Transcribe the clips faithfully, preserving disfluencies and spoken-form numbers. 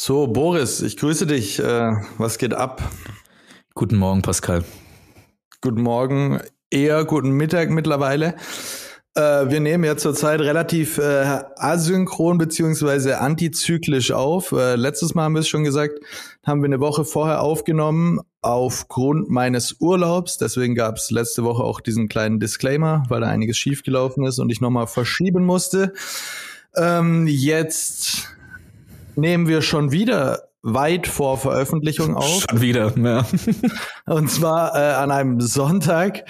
So, Boris, ich grüße dich. Äh, was geht ab? Guten Morgen, Pascal. Guten Morgen, eher guten Mittag mittlerweile. Äh, wir nehmen ja zurzeit relativ äh, asynchron beziehungsweise antizyklisch auf. Äh, letztes Mal haben wir es schon gesagt, haben wir eine Woche vorher aufgenommen aufgrund meines Urlaubs. Deswegen gab es letzte Woche auch diesen kleinen Disclaimer, weil da einiges schiefgelaufen ist und ich nochmal verschieben musste. Ähm, jetzt nehmen wir schon wieder weit vor Veröffentlichung auf. Schon wieder, ja. Und zwar äh, an einem Sonntag,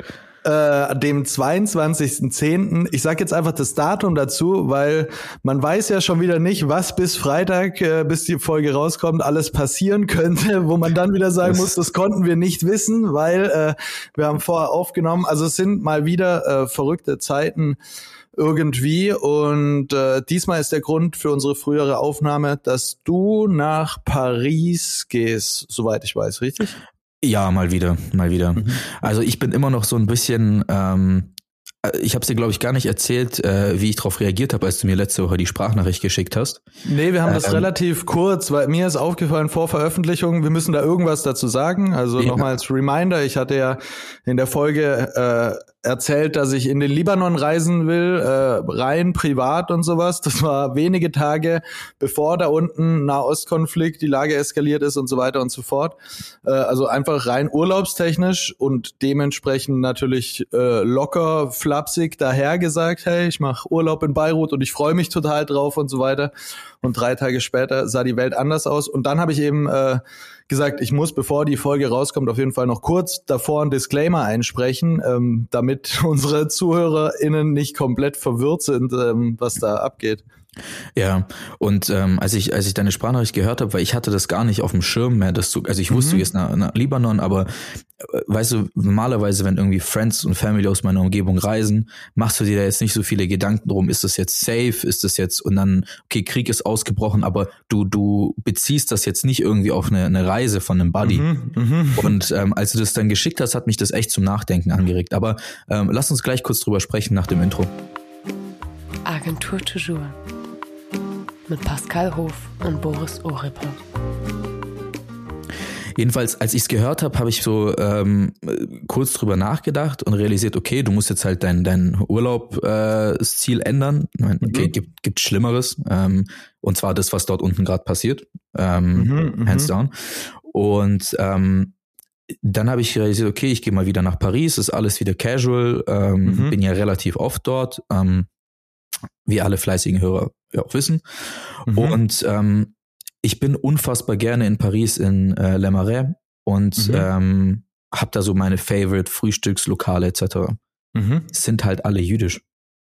äh, dem zweiundzwanzigsten zehnten Ich sag jetzt einfach das Datum dazu, weil man weiß ja schon wieder nicht, was bis Freitag, äh, bis die Folge rauskommt, alles passieren könnte, wo man dann wieder sagen das muss, das konnten wir nicht wissen, weil äh, wir haben vorher aufgenommen. Also es sind mal wieder äh, verrückte Zeiten irgendwie und äh, diesmal ist der Grund für unsere frühere Aufnahme, dass du nach Paris gehst, soweit ich weiß, richtig? Ja, mal wieder, mal wieder. Mhm. Also ich bin immer noch so ein bisschen, ähm, ich habe dir, glaube ich, gar nicht erzählt, äh, wie ich darauf reagiert habe, als du mir letzte Woche die Sprachnachricht geschickt hast. Nee, wir haben ähm, das relativ kurz, weil mir ist aufgefallen vor Veröffentlichung, wir müssen da irgendwas dazu sagen. Also ja. Nochmal als Reminder, ich hatte ja in der Folge äh, erzählt, dass ich in den Libanon reisen will, äh, rein privat und sowas. Das war wenige Tage, bevor da unten Nahostkonflikt, die Lage eskaliert ist und so weiter und so fort. Äh, also einfach rein urlaubstechnisch und dementsprechend natürlich äh, locker, flapsig daher gesagt, hey, ich mache Urlaub in Beirut und ich freue mich total drauf und so weiter. Und drei Tage später sah die Welt anders aus. Und dann habe ich eben äh, gesagt, ich muss, bevor die Folge rauskommt, auf jeden Fall noch kurz davor einen Disclaimer einsprechen, ähm, damit unsere ZuhörerInnen nicht komplett verwirrt sind, ähm, was da abgeht. Ja, und ähm, als ich als ich deine Sprachnachricht gehört habe, weil ich hatte das gar nicht auf dem Schirm mehr, dass du, also ich wusste, mhm. du gehst nach, nach Libanon, aber äh, weißt du, normalerweise, wenn irgendwie Friends und Family aus meiner Umgebung reisen, machst du dir da jetzt nicht so viele Gedanken drum, ist das jetzt safe, ist das jetzt, und dann, okay, Krieg ist ausgebrochen, aber du du beziehst das jetzt nicht irgendwie auf eine, eine Reise von einem Buddy. Mhm, mh. Und ähm, als du das dann geschickt hast, hat mich das echt zum Nachdenken angeregt. Aber ähm, lass uns gleich kurz drüber sprechen nach dem Intro. Agentur Toujours mit Pascal Hof und Boris Ohrippe. Jedenfalls, als ich es gehört habe, habe ich so ähm, kurz drüber nachgedacht und realisiert, okay, du musst jetzt halt dein dein Urlaub äh, das Ziel ändern. Okay, mhm. gibt gibt Schlimmeres, ähm, und zwar das, was dort unten gerade passiert, ähm, mhm, hands down. Und ähm, dann habe ich realisiert, okay, ich gehe mal wieder nach Paris, ist alles wieder casual, ähm, mhm. bin ja relativ oft dort, ähm, wie alle fleißigen Hörer ja auch wissen. Mhm. Und ähm, ich bin unfassbar gerne in Paris in äh, Le Marais und mhm. ähm, habe da so meine Favorite Frühstückslokale et cetera. Mhm. Sind halt alle jüdisch.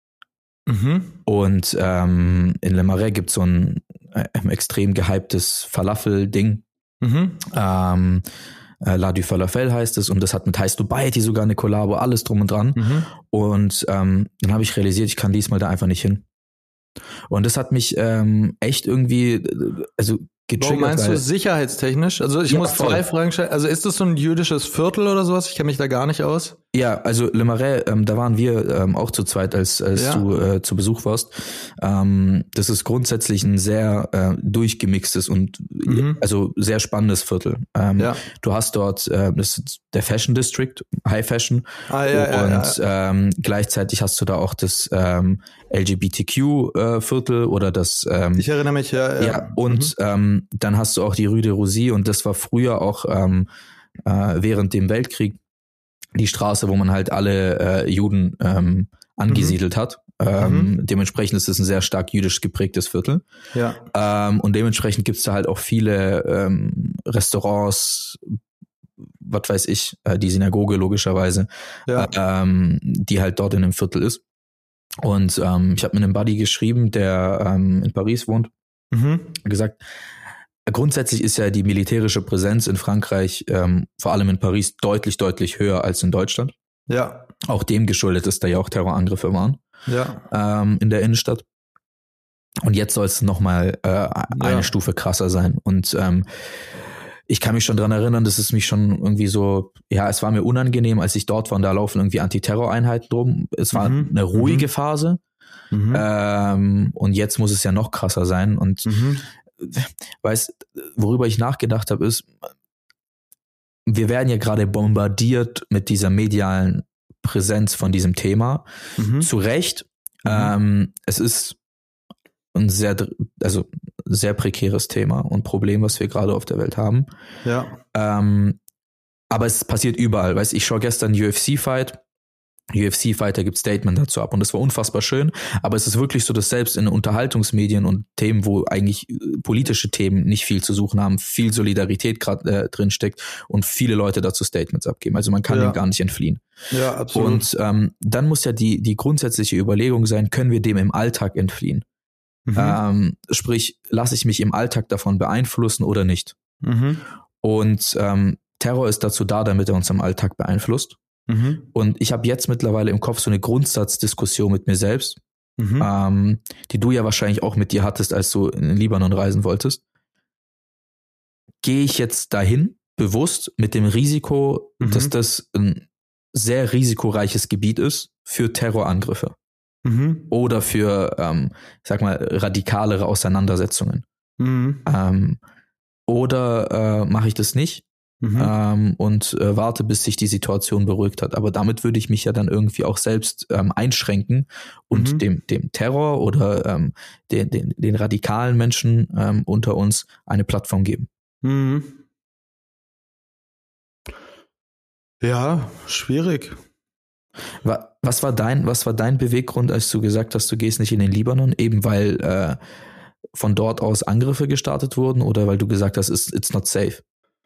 Mhm. Und ähm, in Le Marais gibt es so ein äh, extrem gehyptes Falafel-Ding. Mhm. Ähm, äh, La du Falafel heißt es und das hat mit Heiß Dubai sogar eine Kollabo, alles drum und dran. Mhm. Und ähm, dann habe ich realisiert, ich kann diesmal da einfach nicht hin. Und das hat mich ähm, echt irgendwie, also getriggert. Warum meinst du sicherheitstechnisch? Also ich ja, muss voll. zwei Fragen stellen. Also ist das so ein jüdisches Viertel oder sowas? Ich kenne mich da gar nicht aus. Ja, also Le Marais, ähm, da waren wir ähm, auch zu zweit, als als ja. du äh, zu Besuch warst. Ähm, das ist grundsätzlich ein sehr äh, durchgemixtes und mhm. also sehr spannendes Viertel. Ähm, ja. Du hast dort äh, das ist der Fashion District, High Fashion. Ah, ja, und ja, ja. Ähm, gleichzeitig hast du da auch das ähm, L G B T Q-Viertel äh, oder das ähm, ich erinnere mich, ja. Ja, ja und mhm. ähm, dann hast du auch die Rue de Rosy und das war früher auch ähm, äh, während dem Weltkrieg die Straße, wo man halt alle äh, Juden ähm, angesiedelt mhm. hat. Ähm, mhm. Dementsprechend ist es ein sehr stark jüdisch geprägtes Viertel. Ja. Ähm, und dementsprechend gibt's da halt auch viele ähm, Restaurants, was weiß ich, äh, die Synagoge logischerweise, ja. ähm, die halt dort in dem Viertel ist. Und ähm, ich habe mit einem Buddy geschrieben, der ähm, in Paris wohnt, mhm. gesagt, grundsätzlich ist ja die militärische Präsenz in Frankreich, ähm, vor allem in Paris, deutlich, deutlich höher als in Deutschland. Ja. Auch dem geschuldet, dass da ja auch Terrorangriffe waren. Ja. Ähm, in der Innenstadt. Und jetzt soll es nochmal äh, eine ja. Stufe krasser sein. Und ähm, ich kann mich schon dran erinnern, dass es mich schon irgendwie so, ja, es war mir unangenehm, als ich dort war und da laufen irgendwie Antiterror-Einheiten drum. Es war mhm. eine ruhige mhm. Phase. Mhm. Ähm, und jetzt muss es ja noch krasser sein. Und mhm. weißt, worüber ich nachgedacht habe, ist, wir werden ja gerade bombardiert mit dieser medialen Präsenz von diesem Thema. Mhm. Zu Recht. Mhm. Ähm, es ist ein sehr, also sehr prekäres Thema und Problem, was wir gerade auf der Welt haben. Ja. Ähm, aber es passiert überall. Weißt, ich schaue gestern U F C-Fight. U F C-Fighter gibt Statement dazu ab und das war unfassbar schön, aber es ist wirklich so, dass selbst in Unterhaltungsmedien und Themen, wo eigentlich politische Themen nicht viel zu suchen haben, viel Solidarität gerade äh, drin steckt und viele Leute dazu Statements abgeben. Also man kann ja. dem gar nicht entfliehen. Ja, absolut. Und ähm, dann muss ja die die grundsätzliche Überlegung sein, können wir dem im Alltag entfliehen? Mhm. Ähm, sprich, lasse ich mich im Alltag davon beeinflussen oder nicht? Mhm. Und ähm, Terror ist dazu da, damit er uns im Alltag beeinflusst. Mhm. Und ich habe jetzt mittlerweile im Kopf so eine Grundsatzdiskussion mit mir selbst, mhm. ähm, die du ja wahrscheinlich auch mit dir hattest, als du in den Libanon reisen wolltest. Gehe ich jetzt dahin, bewusst, mit dem Risiko, mhm. dass das ein sehr risikoreiches Gebiet ist für Terrorangriffe mhm. oder für, ähm, ich sag mal, radikalere Auseinandersetzungen. Mhm. Ähm, oder äh, mache ich das nicht? Mhm. Ähm, und äh, warte, bis sich die Situation beruhigt hat. Aber damit würde ich mich ja dann irgendwie auch selbst ähm, einschränken und mhm. dem, dem Terror oder ähm, den, den, den radikalen Menschen ähm, unter uns eine Plattform geben. Mhm. Ja, schwierig. Was war dein, was war dein Beweggrund, als du gesagt hast, du gehst nicht in den Libanon, eben weil äh, von dort aus Angriffe gestartet wurden oder weil du gesagt hast, it's, it's not safe?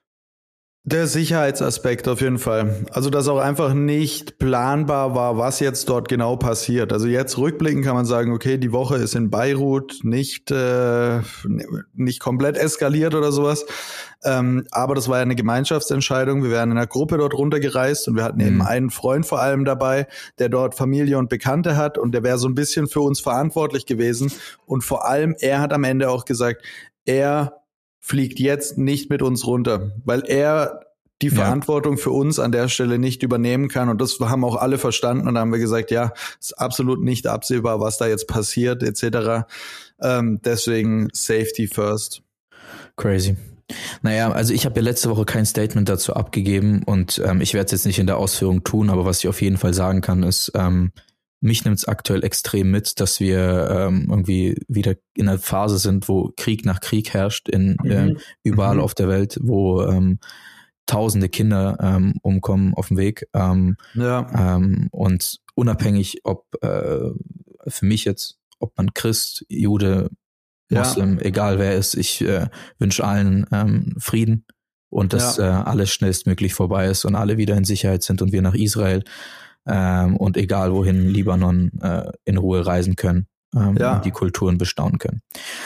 Der Sicherheitsaspekt auf jeden Fall. Also, dass auch einfach nicht planbar war, was jetzt dort genau passiert. Also jetzt rückblickend kann man sagen, okay, die Woche ist in Beirut nicht äh, nicht komplett eskaliert oder sowas. Ähm, aber das war ja eine Gemeinschaftsentscheidung. Wir wären in einer Gruppe dort runtergereist und wir hatten mhm. eben einen Freund vor allem dabei, der dort Familie und Bekannte hat und der wäre so ein bisschen für uns verantwortlich gewesen. Und vor allem, er hat am Ende auch gesagt, er fliegt jetzt nicht mit uns runter, weil er die ja. Verantwortung für uns an der Stelle nicht übernehmen kann. Und das haben auch alle verstanden. Und da haben wir gesagt, ja, ist absolut nicht absehbar, was da jetzt passiert, et cetera. Ähm, deswegen Safety first. Crazy. Naja, also ich habe ja letzte Woche kein Statement dazu abgegeben und ähm, ich werde es jetzt nicht in der Ausführung tun, aber was ich auf jeden Fall sagen kann, ist, ähm, mich nimmt es aktuell extrem mit, dass wir ähm, irgendwie wieder in einer Phase sind, wo Krieg nach Krieg herrscht, in mhm. äh, überall mhm. auf der Welt, wo ähm, tausende Kinder ähm, umkommen auf dem Weg. Ähm, ja. ähm, und unabhängig, ob äh, für mich jetzt, ob man Christ, Jude, Moslem, ja. egal wer ist, ich äh, wünsche allen ähm, Frieden und dass ja. äh, alles schnellstmöglich vorbei ist und alle wieder in Sicherheit sind und wir nach Israel Ähm, und egal wohin, Libanon äh, in Ruhe reisen können ähm, ja. und die Kulturen bestaunen können.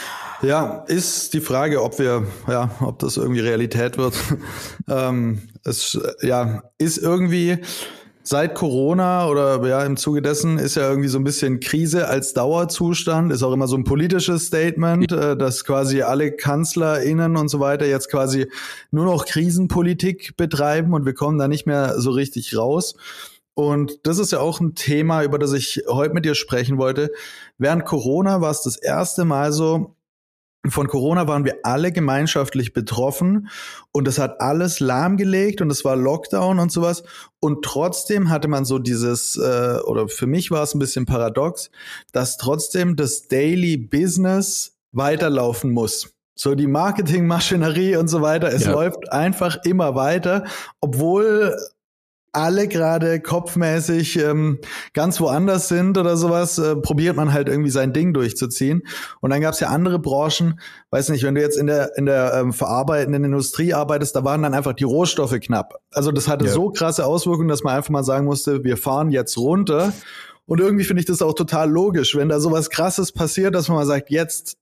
Ja, ist die Frage, ob wir, ja, ob das irgendwie Realität wird. ähm, es, ja, ist irgendwie seit Corona oder ja im Zuge dessen ist ja irgendwie so ein bisschen Krise als Dauerzustand, ist auch immer so ein politisches Statement, äh, dass quasi alle KanzlerInnen und so weiter jetzt quasi nur noch Krisenpolitik betreiben und wir kommen da nicht mehr so richtig raus. Und das ist ja auch ein Thema, über das ich heute mit dir sprechen wollte. Während Corona war es das erste Mal so, von Corona waren wir alle gemeinschaftlich betroffen und das hat alles lahmgelegt und es war Lockdown und sowas. Und trotzdem hatte man so dieses, äh, oder für mich war es ein bisschen paradox, dass trotzdem das Daily Business weiterlaufen muss. So die Marketingmaschinerie und so weiter, es ja. läuft einfach immer weiter, obwohl alle gerade kopfmäßig ähm, ganz woanders sind oder sowas, äh, probiert man halt irgendwie sein Ding durchzuziehen. Und dann gab es ja andere Branchen, weiß nicht, wenn du jetzt in der in der ähm, verarbeitenden Industrie arbeitest, da waren dann einfach die Rohstoffe knapp. Also das hatte ja. so krasse Auswirkungen, dass man einfach mal sagen musste, wir fahren jetzt runter. Und irgendwie finde ich das auch total logisch, wenn da sowas Krasses passiert, dass man mal sagt, jetzt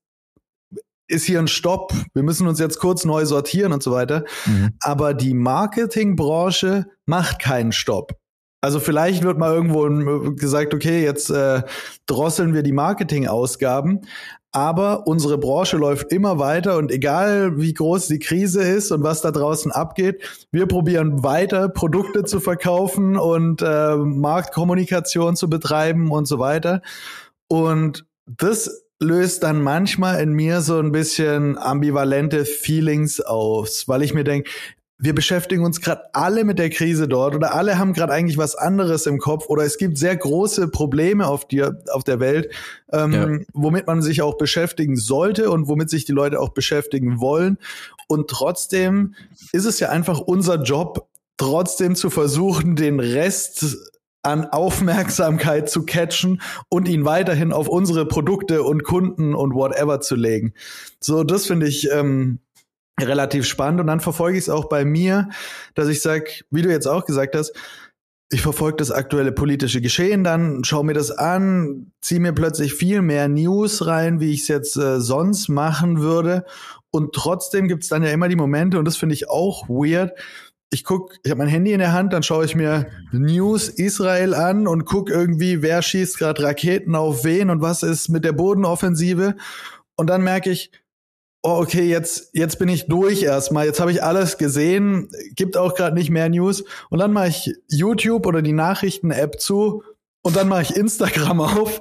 ist hier ein Stopp, wir müssen uns jetzt kurz neu sortieren und so weiter. Mhm. Aber die Marketingbranche macht keinen Stopp. Also vielleicht wird mal irgendwo gesagt, okay, jetzt äh, drosseln wir die Marketingausgaben, aber unsere Branche läuft immer weiter und egal wie groß die Krise ist und was da draußen abgeht, wir probieren weiter Produkte zu verkaufen und äh, Marktkommunikation zu betreiben und so weiter. Und das löst dann manchmal in mir so ein bisschen ambivalente Feelings aus, weil ich mir denke, wir beschäftigen uns gerade alle mit der Krise dort oder alle haben gerade eigentlich was anderes im Kopf oder es gibt sehr große Probleme auf, die, auf der Welt, ähm, ja. womit man sich auch beschäftigen sollte und womit sich die Leute auch beschäftigen wollen. Und trotzdem ist es ja einfach unser Job, trotzdem zu versuchen, den Rest an Aufmerksamkeit zu catchen und ihn weiterhin auf unsere Produkte und Kunden und whatever zu legen. So, das finde ich ähm, relativ spannend. Und dann verfolge ich es auch bei mir, dass ich sage, wie du jetzt auch gesagt hast, ich verfolge das aktuelle politische Geschehen, dann schaue mir das an, ziehe mir plötzlich viel mehr News rein, wie ich es jetzt äh, sonst machen würde. Und trotzdem gibt es dann ja immer die Momente, und das finde ich auch weird, ich guck, ich habe mein Handy in der Hand, dann schaue ich mir News Israel an und guck irgendwie, wer schießt gerade Raketen auf wen und was ist mit der Bodenoffensive. Und dann merke ich, oh, okay, jetzt jetzt bin ich durch erstmal. Jetzt habe ich alles gesehen, gibt auch gerade nicht mehr News. Und dann mache ich YouTube oder die Nachrichten-App zu und dann mache ich Instagram auf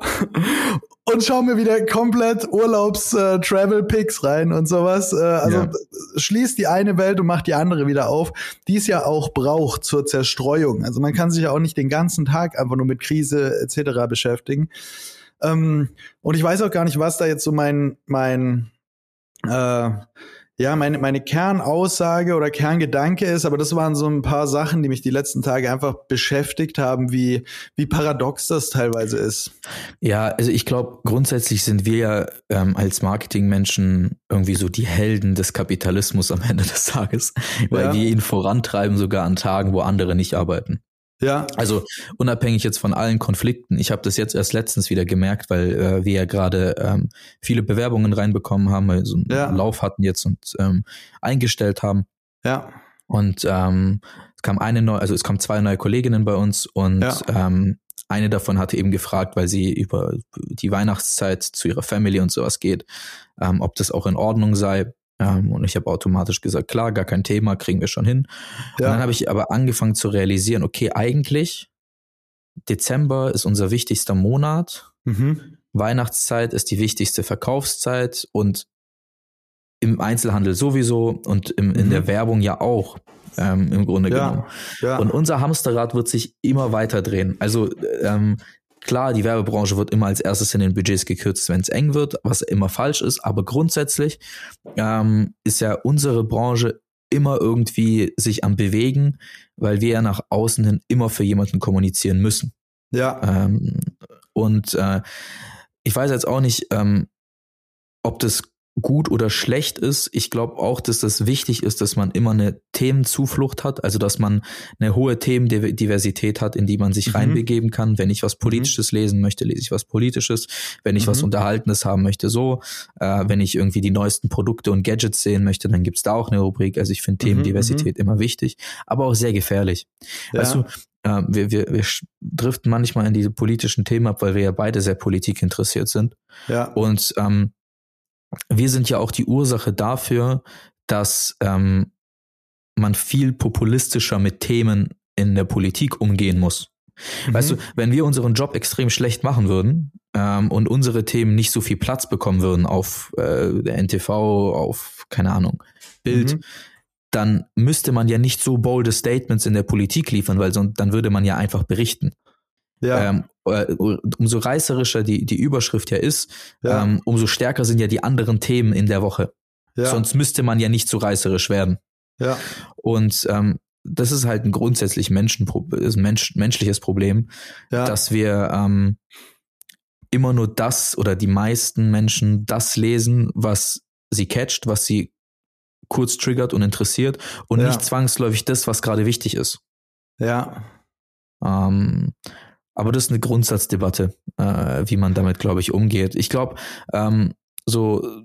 und schaue mir wieder komplett Urlaubs-Travel-Pics rein und sowas. Äh, also ja. Schließt die eine Welt und macht die andere wieder auf, die es ja auch braucht zur Zerstreuung. Also man kann sich ja auch nicht den ganzen Tag einfach nur mit Krise et cetera beschäftigen. Ähm, und ich weiß auch gar nicht, was da jetzt so mein mein äh, ja, meine, meine Kernaussage oder Kerngedanke ist, aber das waren so ein paar Sachen, die mich die letzten Tage einfach beschäftigt haben, wie, wie paradox das teilweise ist. Ja, also ich glaube, grundsätzlich sind wir ja ähm, als Marketingmenschen irgendwie so die Helden des Kapitalismus am Ende des Tages, weil ja. wir ihn vorantreiben sogar an Tagen, wo andere nicht arbeiten. Ja. Also unabhängig jetzt von allen Konflikten. Ich habe das jetzt erst letztens wieder gemerkt, weil äh, wir ja gerade ähm, viele Bewerbungen reinbekommen haben, weil so einen ja. Lauf hatten jetzt und ähm, eingestellt haben. Ja. Und ähm, es kam eine neue, also es kamen zwei neue Kolleginnen bei uns und ja. ähm, eine davon hatte eben gefragt, weil sie über die Weihnachtszeit zu ihrer Family und sowas geht, ähm, ob das auch in Ordnung sei. Und ich habe automatisch gesagt, klar, gar kein Thema, kriegen wir schon hin. Ja. Und dann habe ich aber angefangen zu realisieren, okay, eigentlich Dezember ist unser wichtigster Monat, mhm. Weihnachtszeit ist die wichtigste Verkaufszeit und im Einzelhandel sowieso und im, mhm. in der Werbung ja auch ähm, im Grunde ja. genommen. Ja. Und unser Hamsterrad wird sich immer weiter drehen. Also ähm, klar, die Werbebranche wird immer als erstes in den Budgets gekürzt, wenn es eng wird, was immer falsch ist. Aber grundsätzlich ähm, ist ja unsere Branche immer irgendwie sich am Bewegen, weil wir ja nach außen hin immer für jemanden kommunizieren müssen. Ja. Ähm, und äh, ich weiß jetzt auch nicht, ähm, ob das gut oder schlecht ist. Ich glaube auch, dass das wichtig ist, dass man immer eine Themenzuflucht hat, also dass man eine hohe Themendiversität hat, in die man sich mhm. reinbegeben kann. Wenn ich was Politisches mhm. lesen möchte, lese ich was Politisches. Wenn ich mhm. was Unterhaltendes haben möchte, so. Äh, wenn ich irgendwie die neuesten Produkte und Gadgets sehen möchte, dann gibt's da auch eine Rubrik. Also ich finde Themendiversität mhm. immer wichtig, aber auch sehr gefährlich. Ja. Weißt du, äh, wir, wir, wir driften manchmal in diese politischen Themen ab, weil wir ja beide sehr politikinteressiert sind. Ja. Und ähm, wir sind ja auch die Ursache dafür, dass ähm, man viel populistischer mit Themen in der Politik umgehen muss. Mhm. Weißt du, wenn wir unseren Job extrem schlecht machen würden ähm, und unsere Themen nicht so viel Platz bekommen würden auf äh, der N T V, auf, keine Ahnung, Bild, mhm. dann müsste man ja nicht so bolde Statements in der Politik liefern, weil sonst dann würde man ja einfach berichten. Ja. Ähm, umso reißerischer die, die Überschrift ja ist, ja. Ähm, umso stärker sind ja die anderen Themen in der Woche. Ja. Sonst müsste man ja nicht so reißerisch werden. Ja. Und ähm, das ist halt ein grundsätzlich Menschen, ist ein Mensch, menschliches Problem, ja. dass wir ähm, immer nur das oder die meisten Menschen das lesen, was sie catcht, was sie kurz triggert und interessiert und ja. nicht zwangsläufig das, was gerade wichtig ist. Ja. Ähm, Aber das ist eine Grundsatzdebatte, äh, wie man damit, glaube ich, umgeht. Ich glaube, ähm, so,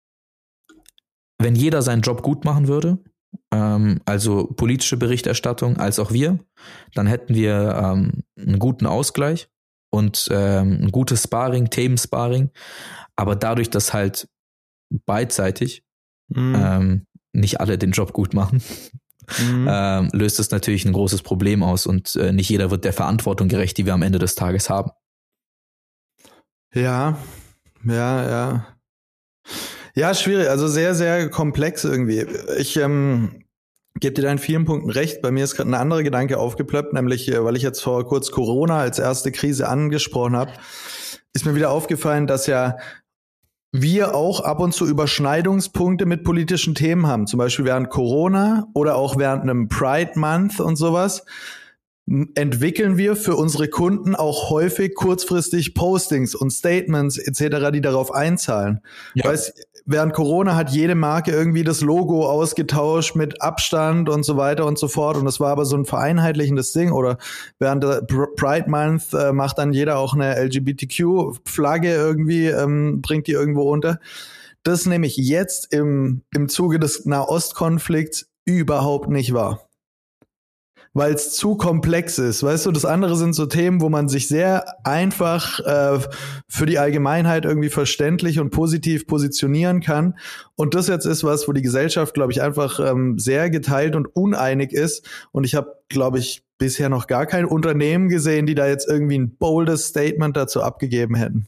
wenn jeder seinen Job gut machen würde, ähm, also politische Berichterstattung als auch wir, dann hätten wir ähm, einen guten Ausgleich und ähm, ein gutes Sparring, Themensparring. Aber dadurch, dass halt beidseitig mhm. ähm, nicht alle den Job gut machen, Mhm. Ähm, löst es natürlich ein großes Problem aus und äh, nicht jeder wird der Verantwortung gerecht, die wir am Ende des Tages haben. Ja, Ja, ja. Ja, schwierig, also sehr, sehr komplex irgendwie. Ich ähm, gebe dir da in vielen Punkten recht. Bei mir ist gerade ein anderer Gedanke aufgeplöppt, nämlich, weil ich jetzt vor kurz Corona als erste Krise angesprochen habe, ist mir wieder aufgefallen, dass ja wir auch ab und zu Überschneidungspunkte mit politischen Themen haben. Zum Beispiel während Corona oder auch während einem Pride Month und sowas entwickeln wir für unsere Kunden auch häufig kurzfristig Postings und Statements et cetera, die darauf einzahlen. Ja. Weißt, während Corona hat jede Marke irgendwie das Logo ausgetauscht mit Abstand und so weiter und so fort. Und das war aber so ein vereinheitlichendes Ding. Oder während der Pride Month äh, macht dann jeder auch eine L G B T Q-Flagge irgendwie, ähm, bringt die irgendwo unter. Das nehme ich jetzt im, im Zuge des Nahostkonflikts überhaupt nicht wahr. Weil es zu komplex ist. Weißt du, das andere sind so Themen, wo man sich sehr einfach äh, für die Allgemeinheit irgendwie verständlich und positiv positionieren kann. Und das jetzt ist was, wo die Gesellschaft, glaube ich, einfach ähm, sehr geteilt und uneinig ist. Und ich habe, glaube ich, bisher noch gar kein Unternehmen gesehen, die da jetzt irgendwie ein boldes Statement dazu abgegeben hätten.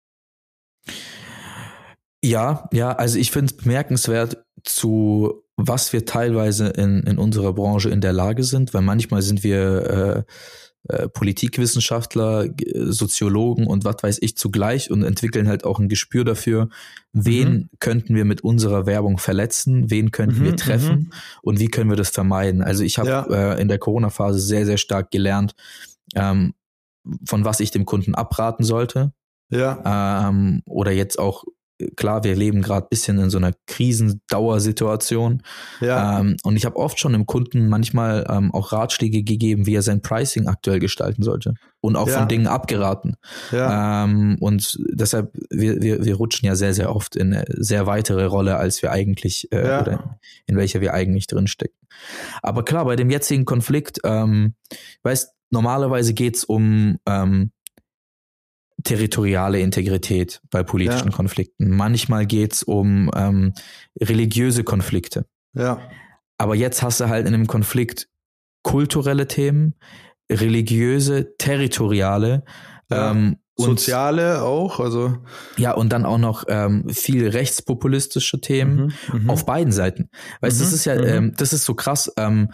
Ja, ja, also ich finde es bemerkenswert, zu was wir teilweise in, in unserer Branche in der Lage sind, weil manchmal sind wir äh, äh, Politikwissenschaftler, Soziologen und was weiß ich zugleich und entwickeln halt auch ein Gespür dafür, wen mhm. könnten wir mit unserer Werbung verletzen, wen könnten mhm, wir treffen mhm. und wie können wir das vermeiden. Also ich habe ja. äh, in der Corona-Phase sehr, sehr stark gelernt, ähm, von was ich dem Kunden abraten sollte. Ja. Ähm, oder jetzt auch klar, wir leben gerade ein bisschen in so einer Krisendauersituation. Ja. Ähm, und ich habe oft schon dem Kunden manchmal ähm, auch Ratschläge gegeben, wie er sein Pricing aktuell gestalten sollte. Und auch ja. von Dingen abgeraten. Ja. Ähm, und deshalb, wir, wir, wir rutschen ja sehr, sehr oft in eine sehr weitere Rolle, als wir eigentlich, äh, ja. oder in welcher wir eigentlich drinstecken. Aber klar, bei dem jetzigen Konflikt, ähm, weißt, normalerweise geht's um ähm, territoriale Integrität bei politischen ja. Konflikten. Manchmal geht's um ähm, religiöse Konflikte. Ja. Aber jetzt hast du halt in einem Konflikt kulturelle Themen, religiöse, territoriale, ja. ähm, und soziale auch, also ja, und dann auch noch ähm, viel rechtspopulistische Themen mhm, auf beiden Seiten. Weißt, mhm, das ist ja, mhm. ähm, das ist so krass. Ähm,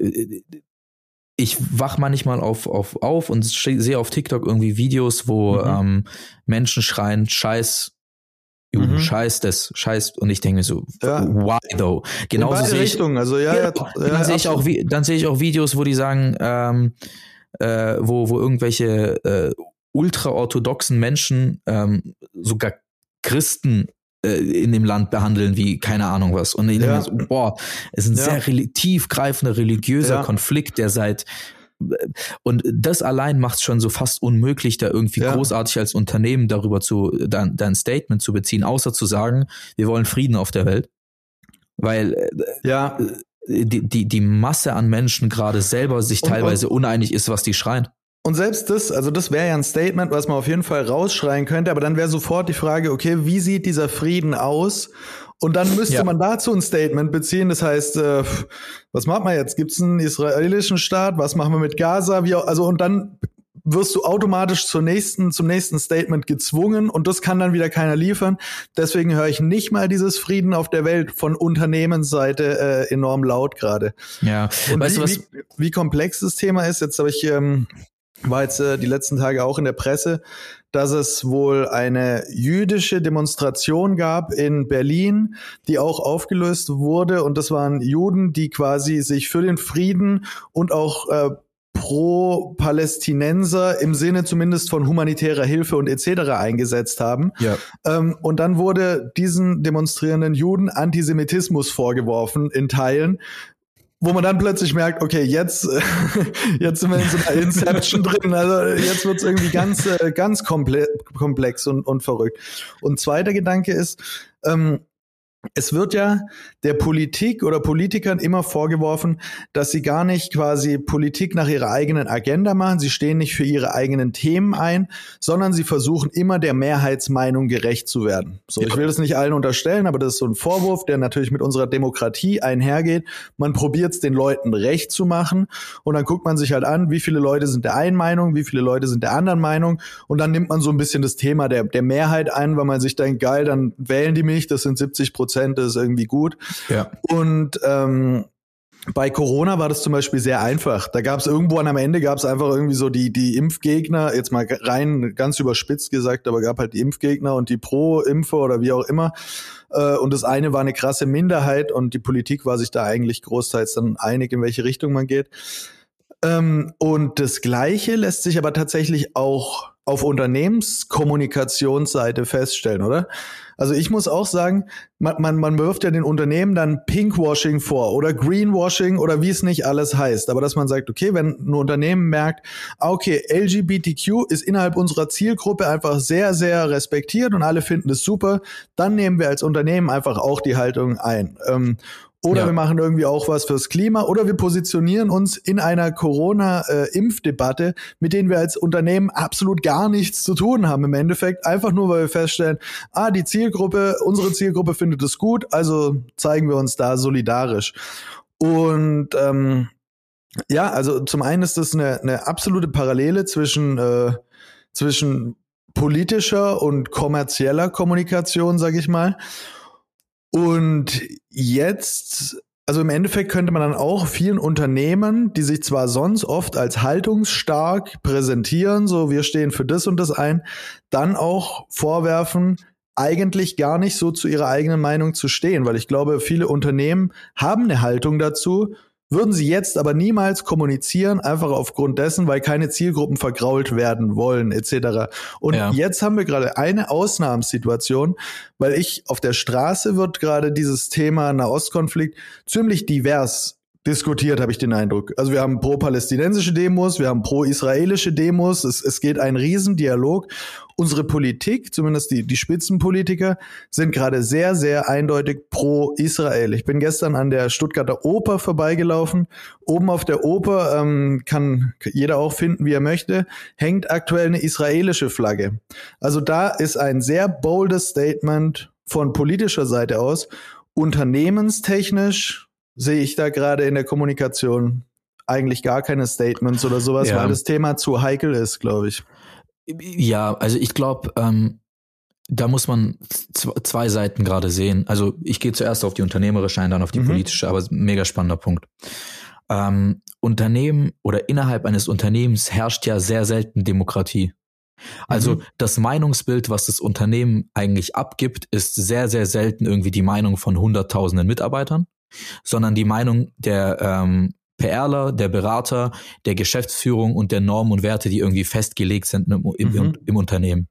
Ich wach manchmal auf, auf, auf und sehe auf TikTok irgendwie Videos, wo mhm. ähm, Menschen schreien, scheiß, Juden, mhm. scheiß das, scheiß, und ich denke mir so, ja. why though? Genauso sehe ich, also, ja, ja, ja, dann ja, sehe ich auch, dann sehe ich auch Videos, wo die sagen, ähm, äh, wo, wo irgendwelche äh, ultraorthodoxen Menschen, ähm, sogar Christen in dem Land behandeln wie keine Ahnung was. Und ich ja. denke so, boah, es ist ein ja. sehr tiefgreifender religiöser ja. Konflikt, der seit und das allein macht es schon so fast unmöglich, da irgendwie ja. großartig als Unternehmen darüber zu, dein, dein Statement zu beziehen, außer zu sagen, wir wollen Frieden auf der Welt. Weil ja. die, die, die Masse an Menschen gerade selber sich und, teilweise und, uneinig ist, was die schreien. Und selbst das, also das wäre ja ein Statement, was man auf jeden Fall rausschreien könnte, aber dann wäre sofort die Frage, okay, wie sieht dieser Frieden aus? Und dann müsste ja. man dazu ein Statement beziehen, das heißt, äh, was macht man jetzt? Gibt es einen israelischen Staat? Was machen wir mit Gaza? Wie, also und dann wirst du automatisch zur nächsten, zum nächsten Statement gezwungen und das kann dann wieder keiner liefern. Deswegen höre ich nicht mal dieses Frieden auf der Welt von Unternehmensseite äh, enorm laut gerade. Ja, und weißt wie, du was? Wie, wie komplex das Thema ist, jetzt habe ich ähm, war jetzt äh, die letzten Tage auch in der Presse, dass es wohl eine jüdische Demonstration gab in Berlin, die auch aufgelöst wurde. Und das waren Juden, die quasi sich für den Frieden und auch äh, pro-Palästinenser im Sinne zumindest von humanitärer Hilfe und et cetera eingesetzt haben. Ja. Ähm, und dann wurde diesen demonstrierenden Juden Antisemitismus vorgeworfen in Teilen, wo man dann plötzlich merkt, okay, jetzt, jetzt sind wir in so einer Inception drin, also jetzt wird's irgendwie ganz, ganz komple- komplex und, und verrückt. Und zweiter Gedanke ist, ähm, es wird ja der Politik oder Politikern immer vorgeworfen, dass sie gar nicht quasi Politik nach ihrer eigenen Agenda machen. Sie stehen nicht für ihre eigenen Themen ein, sondern sie versuchen immer der Mehrheitsmeinung gerecht zu werden. So, ja. Ich will das nicht allen unterstellen, aber das ist so ein Vorwurf, der natürlich mit unserer Demokratie einhergeht. Man probiert es den Leuten recht zu machen und dann guckt man sich halt an, wie viele Leute sind der einen Meinung, wie viele Leute sind der anderen Meinung und dann nimmt man so ein bisschen das Thema der, der Mehrheit ein, weil man sich denkt, geil, dann wählen die mich, das sind siebzig Prozent. Das ist irgendwie gut. Ja. Und ähm, bei Corona war das zum Beispiel sehr einfach. Da gab es irgendwo am Ende gab es einfach irgendwie so die die Impfgegner, jetzt mal rein ganz überspitzt gesagt, aber gab halt die Impfgegner und die Pro-Impfer oder wie auch immer. Äh, und das eine war eine krasse Minderheit und die Politik war sich da eigentlich großteils dann einig, in welche Richtung man geht. Ähm, und das Gleiche lässt sich aber tatsächlich auch auf Unternehmenskommunikationsseite feststellen, oder? Also ich muss auch sagen, man, man, man wirft ja den Unternehmen dann Pinkwashing vor oder Greenwashing oder wie es nicht alles heißt. Aber dass man sagt, okay, wenn ein Unternehmen merkt, okay, L G B T Q ist innerhalb unserer Zielgruppe einfach sehr, sehr respektiert und alle finden es super, dann nehmen wir als Unternehmen einfach auch die Haltung ein. Ähm, Oder ja. wir machen irgendwie auch was fürs Klima oder wir positionieren uns in einer Corona-Impfdebatte, mit denen wir als Unternehmen absolut gar nichts zu tun haben im Endeffekt. Einfach nur, weil wir feststellen, ah, die Zielgruppe, unsere Zielgruppe findet es gut, also zeigen wir uns da solidarisch. Und ähm, ja, also zum einen ist das eine, eine absolute Parallele zwischen, äh, zwischen politischer und kommerzieller Kommunikation, sag ich mal. Und jetzt, also im Endeffekt könnte man dann auch vielen Unternehmen, die sich zwar sonst oft als haltungsstark präsentieren, so wir stehen für das und das ein, dann auch vorwerfen, eigentlich gar nicht so zu ihrer eigenen Meinung zu stehen, weil ich glaube, viele Unternehmen haben eine Haltung dazu, würden sie jetzt aber niemals kommunizieren, einfach aufgrund dessen, weil keine Zielgruppen vergrault werden wollen, et cetera. Und ja. jetzt haben wir gerade eine Ausnahmesituation, weil ich auf der Straße wird gerade dieses Thema Nahostkonflikt ziemlich divers diskutiert, habe ich den Eindruck. Also wir haben pro-palästinensische Demos, wir haben pro-israelische Demos, es, es geht ein Riesendialog. Unsere Politik, zumindest die, die Spitzenpolitiker, sind gerade sehr, sehr eindeutig pro-Israel. Ich bin gestern an der Stuttgarter Oper vorbeigelaufen. Oben auf der Oper ähm, kann jeder auch finden, wie er möchte, hängt aktuell eine israelische Flagge. Also da ist ein sehr boldes Statement von politischer Seite aus. Unternehmenstechnisch sehe ich da gerade in der Kommunikation eigentlich gar keine Statements oder sowas, ja. weil das Thema zu heikel ist, glaube ich. Ja, also ich glaube, ähm, da muss man z- zwei Seiten gerade sehen. Also ich gehe zuerst auf die unternehmerische ein, dann auf die mhm. politische, aber mega spannender Punkt. Ähm, Unternehmen oder innerhalb eines Unternehmens herrscht ja sehr selten Demokratie. Also mhm. das Meinungsbild, was das Unternehmen eigentlich abgibt, ist sehr, sehr selten irgendwie die Meinung von hunderttausenden Mitarbeitern, sondern die Meinung der ähm, PRler, der Berater, der Geschäftsführung und der Normen und Werte, die irgendwie festgelegt sind im, im, mhm. im Unternehmen.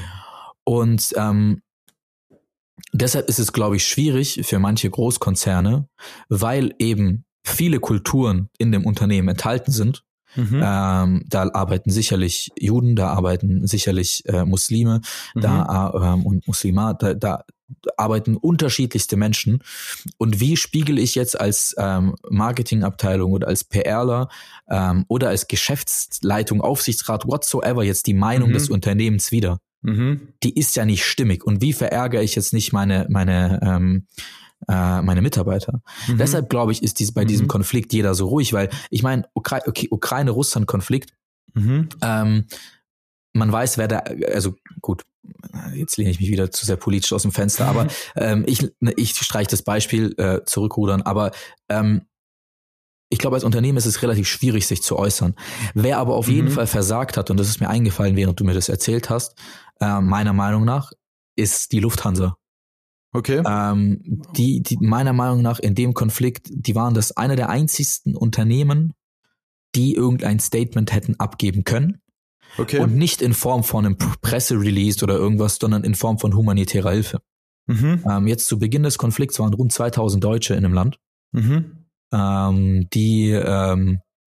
Und ähm, deshalb ist es, glaube ich, schwierig für manche Großkonzerne, weil eben viele Kulturen in dem Unternehmen enthalten sind. Mhm. Ähm, da arbeiten sicherlich Juden, da arbeiten sicherlich äh, Muslime, mhm. da ähm, und Muslimat, da, da arbeiten unterschiedlichste Menschen. Und wie spiegel ich jetzt als ähm, Marketingabteilung oder als PRler ähm, oder als Geschäftsleitung, Aufsichtsrat, whatsoever jetzt die Meinung mhm. des Unternehmens wider? Mhm. Die ist ja nicht stimmig. Und wie verärgere ich jetzt nicht meine meine ähm, äh, meine Mitarbeiter? Mhm. Deshalb glaube ich, ist dies bei mhm. diesem Konflikt jeder so ruhig, weil ich meine, Ukra- okay, Ukraine-Russland-Konflikt, mhm. ähm, man weiß, wer da, also gut, jetzt lehne ich mich wieder zu sehr politisch aus dem Fenster, aber ähm, ich, ich streiche das Beispiel äh, zurückrudern, aber ähm, ich glaube, als Unternehmen ist es relativ schwierig, sich zu äußern. Wer aber auf mhm. jeden Fall versagt hat, und das ist mir eingefallen, während du mir das erzählt hast, äh, meiner Meinung nach, ist die Lufthansa. Okay. Ähm, die, die meiner Meinung nach in dem Konflikt, die waren das einer der einzigsten Unternehmen, die irgendein Statement hätten abgeben können. Okay. Und nicht in Form von einem Presserelease oder irgendwas, sondern in Form von humanitärer Hilfe. Mhm. Ähm, jetzt zu Beginn des Konflikts waren rund zweitausend Deutsche in dem Land, mhm. ähm, die ähm,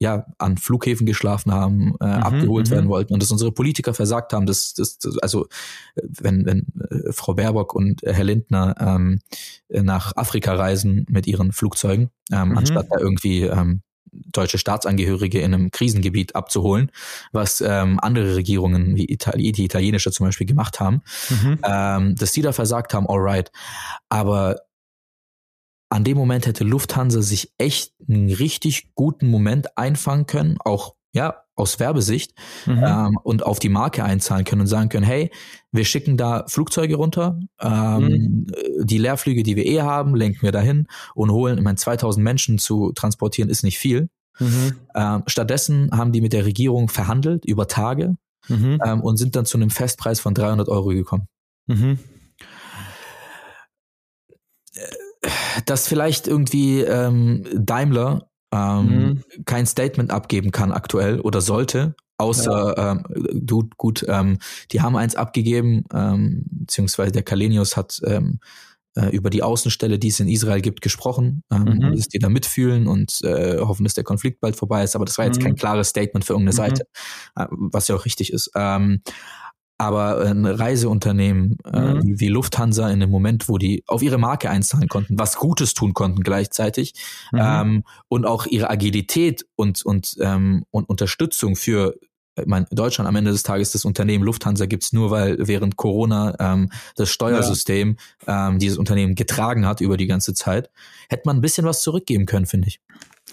ja an Flughäfen geschlafen haben, äh, mhm, abgeholt m-m. werden wollten und dass unsere Politiker versagt haben. Das, das, das also wenn, wenn äh, Frau Baerbock und äh, Herr Lindner ähm, nach Afrika reisen mit ihren Flugzeugen, ähm, mhm. anstatt da irgendwie ähm, deutsche Staatsangehörige in einem Krisengebiet abzuholen, was ähm, andere Regierungen wie Itali- die italienische zum Beispiel gemacht haben, mhm. ähm, dass die da versagt haben, alright. Aber an dem Moment hätte Lufthansa sich echt einen richtig guten Moment einfangen können, auch ja aus Werbesicht, mhm. ähm, und auf die Marke einzahlen können und sagen können, hey, wir schicken da Flugzeuge runter, ähm, mhm. die Leerflüge, die wir eh haben, lenken wir dahin und holen, ich meine, zweitausend Menschen zu transportieren ist nicht viel. Mhm. Ähm, stattdessen haben die mit der Regierung verhandelt über Tage mhm. ähm, und sind dann zu einem Festpreis von dreihundert Euro gekommen. Mhm. Dass vielleicht irgendwie ähm, Daimler ähm, mhm. kein Statement abgeben kann aktuell oder sollte, außer ja. ähm, du, gut, ähm, die haben eins abgegeben, ähm, beziehungsweise der Kalenius hat ähm, äh, über die Außenstelle, die es in Israel gibt, gesprochen ähm, mhm. und dass die da mitfühlen und äh, hoffen, dass der Konflikt bald vorbei ist, aber das war jetzt mhm. kein klares Statement für irgendeine mhm. Seite, äh, was ja auch richtig ist. Ähm, Aber ein Reiseunternehmen mhm. äh, wie, wie Lufthansa in dem Moment, wo die auf ihre Marke einzahlen konnten, was Gutes tun konnten gleichzeitig mhm. ähm, und auch ihre Agilität und und ähm, und Unterstützung für, ich meine, Deutschland am Ende des Tages, das Unternehmen Lufthansa gibt's nur, weil während Corona ähm, das Steuersystem ja. ähm, dieses Unternehmen getragen hat über die ganze Zeit, hätte man ein bisschen was zurückgeben können, finde ich.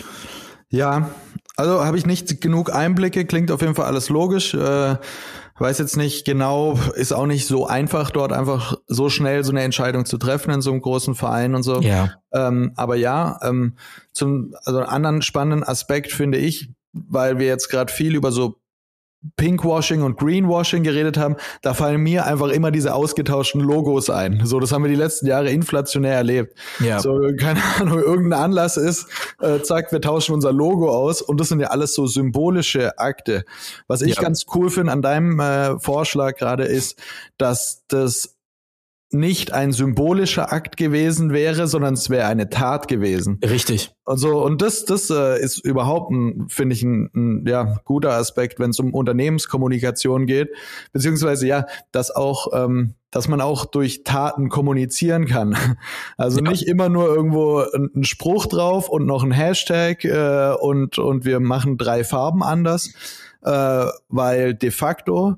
Ja, also habe ich nicht genug Einblicke, klingt auf jeden Fall alles logisch. Äh, weiß jetzt nicht genau, ist auch nicht so einfach, dort einfach so schnell so eine Entscheidung zu treffen in so einem großen Verein und so. Ja. Ähm, aber ja, ähm, zum also einen anderen spannenden Aspekt finde ich, weil wir jetzt gerade viel über so Pinkwashing und Greenwashing geredet haben, da fallen mir einfach immer diese ausgetauschten Logos ein. So, das haben wir die letzten Jahre inflationär erlebt. Ja. So, keine Ahnung, irgendein Anlass ist, äh, zack, wir tauschen unser Logo aus und das sind ja alles so symbolische Akte. Was ich ja. ganz cool finde an deinem äh, Vorschlag gerade ist, dass das nicht ein symbolischer Akt gewesen wäre, sondern es wäre eine Tat gewesen. Richtig. Also und das das äh, ist überhaupt ein, finde ich, ein, ein ja guter Aspekt, wenn es um Unternehmenskommunikation geht, beziehungsweise ja, dass auch ähm, dass man auch durch Taten kommunizieren kann. Also ja. nicht immer nur irgendwo ein, ein Spruch drauf und noch ein Hashtag äh, und und wir machen drei Farben anders, äh, weil de facto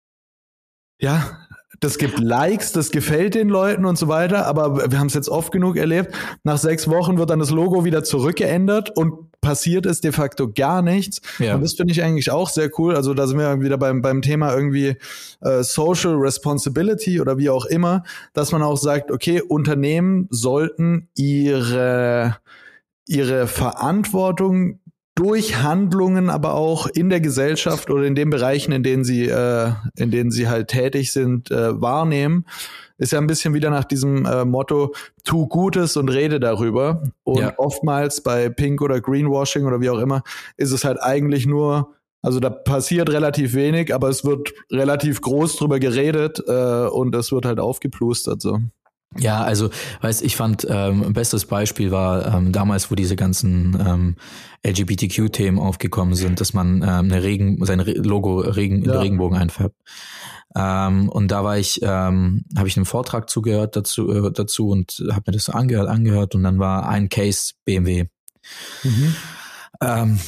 ja das gibt Likes, das gefällt den Leuten und so weiter, aber wir haben es jetzt oft genug erlebt, nach sechs Wochen wird dann das Logo wieder zurückgeändert und passiert ist de facto gar nichts. Ja. Und das finde ich eigentlich auch sehr cool. Also da sind wir wieder beim beim Thema irgendwie äh, Social Responsibility oder wie auch immer, dass man auch sagt, okay, Unternehmen sollten ihre ihre Verantwortung durch Handlungen, aber auch in der Gesellschaft oder in den Bereichen, in denen sie, äh, in denen sie halt tätig sind, äh, wahrnehmen, ist ja ein bisschen wieder nach diesem äh, Motto, tu Gutes und rede darüber. Und ja. oftmals bei Pink oder Greenwashing oder wie auch immer, ist es halt eigentlich nur, also da passiert relativ wenig, aber es wird relativ groß drüber geredet äh, und es wird halt aufgeplustert so. Ja, also, weißt, ich fand, ähm, bestes Beispiel war ähm, damals, wo diese ganzen ähm, L G B T Q-Themen aufgekommen sind, dass man ähm, eine Regen, sein Re- Logo Regen, ja. in Regenbogen einfärbt. Ähm, und da war ich, ähm, habe ich einen Vortrag zugehört dazu, äh, dazu und habe mir das so angehört, angehört und dann war ein Case B M W. Mhm. Ähm,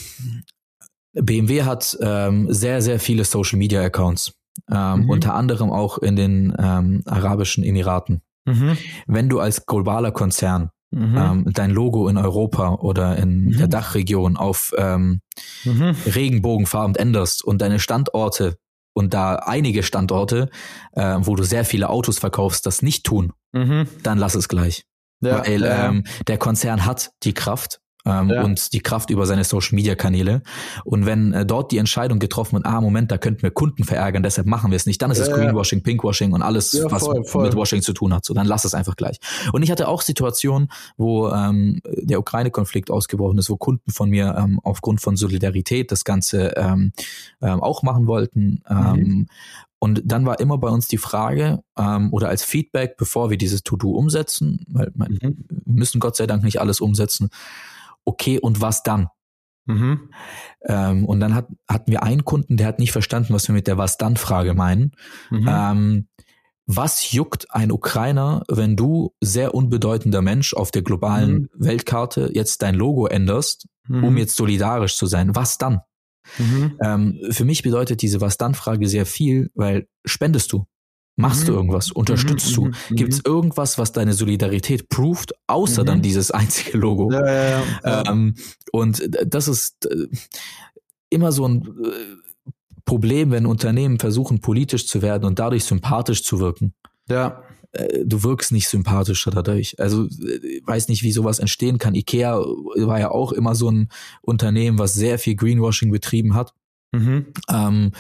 B M W hat ähm, sehr, sehr viele Social-Media-Accounts, ähm, mhm. unter anderem auch in den ähm, Arabischen Emiraten. Mhm. Wenn du als globaler Konzern mhm. ähm, dein Logo in Europa oder in mhm. der Dachregion auf ähm, mhm. regenbogenfarben änderst und deine Standorte und da einige Standorte, äh, wo du sehr viele Autos verkaufst, das nicht tun, mhm. dann lass es gleich. Ja, Weil ja. ähm, der Konzern hat die Kraft, Ähm, ja. und die Kraft über seine Social-Media-Kanäle. Und wenn äh, dort die Entscheidung getroffen wird, ah, Moment, da könnten wir Kunden verärgern, deshalb machen wir es nicht, dann ist ja, es Greenwashing, Pinkwashing und alles, ja, was voll, voll. mit Washing zu tun hat. So, dann lass es einfach gleich. Und ich hatte auch Situationen, wo ähm, der Ukraine-Konflikt ausgebrochen ist, wo Kunden von mir ähm, aufgrund von Solidarität das Ganze ähm, ähm, auch machen wollten. Ähm, mhm. Und dann war immer bei uns die Frage, ähm, oder als Feedback, bevor wir dieses To-Do umsetzen, weil man, mhm. wir müssen Gott sei Dank nicht alles umsetzen, okay, und was dann? Mhm. Ähm, und dann hat, hatten wir einen Kunden, der hat nicht verstanden, was wir mit der Was-Dann-Frage meinen. Mhm. Ähm, was juckt ein Ukrainer, wenn du, sehr unbedeutender Mensch auf der globalen mhm. Weltkarte, jetzt dein Logo änderst, mhm. um jetzt solidarisch zu sein? Was dann? Mhm. Ähm, für mich bedeutet diese Was-Dann-Frage sehr viel, weil spendest du? Machst mhm. du irgendwas? Unterstützt mhm. du? Gibt es irgendwas, was deine Solidarität proved, außer mhm. dann dieses einzige Logo? Ja, ja, ja. Ähm, und das ist äh, immer so ein äh, Problem, wenn Unternehmen versuchen, politisch zu werden und dadurch sympathisch zu wirken. Ja. Äh, du wirkst nicht sympathischer dadurch. Also ich weiß nicht, wie sowas entstehen kann. Ikea war ja auch immer so ein Unternehmen, was sehr viel Greenwashing betrieben hat. Mhm. Ähm,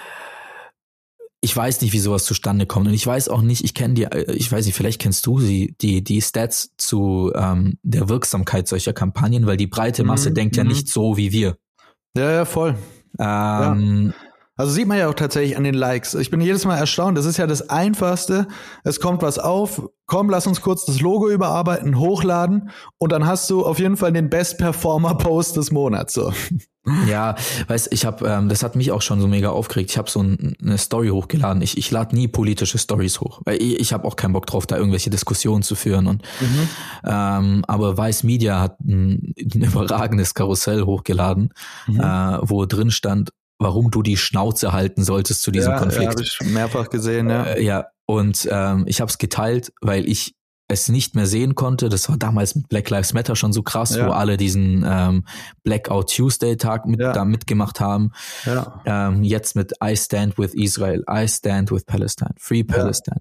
Ich weiß nicht, wie sowas zustande kommt. Und ich weiß auch nicht, ich kenne die, ich weiß nicht, vielleicht kennst du sie, die, die Stats zu ähm, der Wirksamkeit solcher Kampagnen, weil die breite Masse mhm. denkt ja nicht so wie wir. Ja, ja, voll. Ähm, ja. Also sieht man ja auch tatsächlich an den Likes. Ich bin jedes Mal erstaunt. Das ist ja das Einfachste. Es kommt was auf. Komm, lass uns kurz das Logo überarbeiten, hochladen und dann hast du auf jeden Fall den Best-Performer-Post des Monats. So. Ja, weißt, ich habe, ähm, das hat mich auch schon so mega aufgeregt. Ich habe so ein, eine Story hochgeladen. Ich, ich lade nie politische Stories hoch, weil ich, ich habe auch keinen Bock drauf, da irgendwelche Diskussionen zu führen. Und mhm. ähm, aber Vice Media hat ein, ein überragendes Karussell hochgeladen, mhm. äh, wo drin stand, warum du die Schnauze halten solltest zu diesem ja, Konflikt. Ja, habe ich mehrfach gesehen, ja. Äh, ja, und ähm, ich habe es geteilt, weil ich es nicht mehr sehen konnte. Das war damals mit Black Lives Matter schon so krass, ja. wo alle diesen ähm, Blackout Tuesday Tag mit, ja. da mitgemacht haben. Ja. Ähm, jetzt mit I stand with Israel, I stand with Palestine, Free Palestine.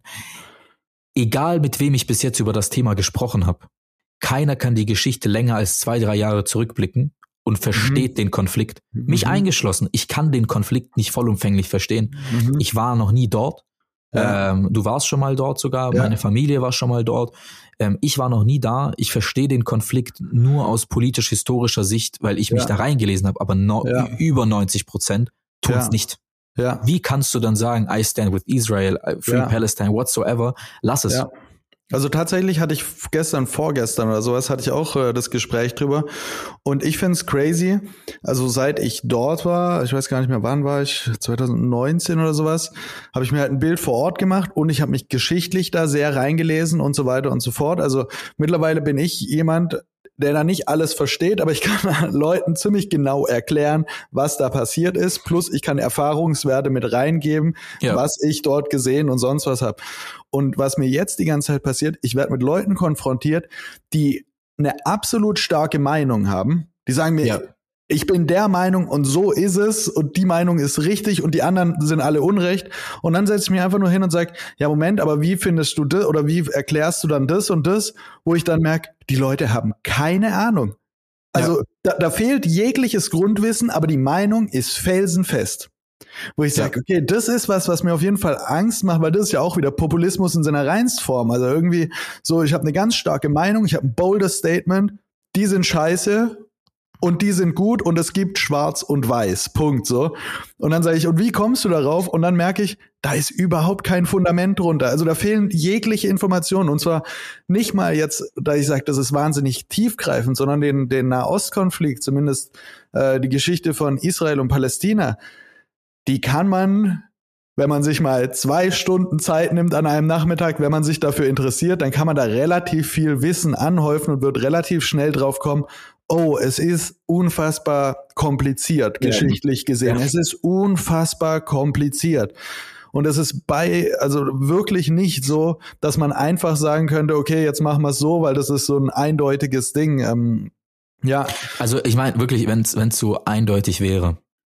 Ja. Egal mit wem ich bis jetzt über das Thema gesprochen habe, keiner kann die Geschichte länger als zwei, drei Jahre zurückblicken und versteht mhm. den Konflikt. Mhm. Mich eingeschlossen. Ich kann den Konflikt nicht vollumfänglich verstehen. Mhm. Ich war noch nie dort. Ja. Ähm, du warst schon mal dort sogar. Ja. Meine Familie war schon mal dort. Ähm, ich war noch nie da. Ich verstehe den Konflikt nur aus politisch-historischer Sicht, weil ich mich ja. da reingelesen habe. Aber no, ja. über neunzig Prozent tun es ja. nicht. Ja. Wie kannst du dann sagen, I stand with Israel, Free ja. Palestine, whatsoever? Lass es. Ja. Also tatsächlich hatte ich gestern, vorgestern oder sowas, hatte ich auch äh, das Gespräch drüber. Und ich find's crazy. Also seit ich dort war, ich weiß gar nicht mehr, wann war ich, zwanzig neunzehn oder sowas, habe ich mir halt ein Bild vor Ort gemacht und ich habe mich geschichtlich da sehr reingelesen und so weiter und so fort. Also mittlerweile bin ich jemand, der da nicht alles versteht, aber ich kann Leuten ziemlich genau erklären, was da passiert ist. Plus ich kann Erfahrungswerte mit reingeben, ja. was ich dort gesehen und sonst was habe. Und was mir jetzt die ganze Zeit passiert, ich werde mit Leuten konfrontiert, die eine absolut starke Meinung haben. Die sagen mir, ja. ich bin der Meinung und so ist es und die Meinung ist richtig und die anderen sind alle unrecht. Und dann setze ich mich einfach nur hin und sage, ja Moment, aber wie findest du das oder wie erklärst du dann das und das? Wo ich dann merke, die Leute haben keine Ahnung. Also ja. da, da fehlt jegliches Grundwissen, aber die Meinung ist felsenfest. Wo ich sage, okay, das ist was, was mir auf jeden Fall Angst macht, weil das ist ja auch wieder Populismus in seiner Reinstform. Also irgendwie so, ich habe eine ganz starke Meinung, ich habe ein boldes Statement, die sind scheiße und die sind gut und es gibt schwarz und weiß, Punkt, so. Und dann sage ich, und wie kommst du darauf? Und dann merke ich, da ist überhaupt kein Fundament drunter. Also da fehlen jegliche Informationen und zwar nicht mal jetzt, da ich sage, das ist wahnsinnig tiefgreifend, sondern den, den Nahostkonflikt, zumindest äh, die Geschichte von Israel und Palästina, die kann man, wenn man sich mal zwei Stunden Zeit nimmt an einem Nachmittag, wenn man sich dafür interessiert, dann kann man da relativ viel Wissen anhäufen und wird relativ schnell drauf kommen, oh, es ist unfassbar kompliziert, ja. geschichtlich gesehen. Ja. Es ist unfassbar kompliziert. Und es ist bei, also wirklich nicht so, dass man einfach sagen könnte, okay, jetzt machen wir es so, weil das ist so ein eindeutiges Ding. Ähm, ja. Also ich meine wirklich, wenn es so eindeutig wäre,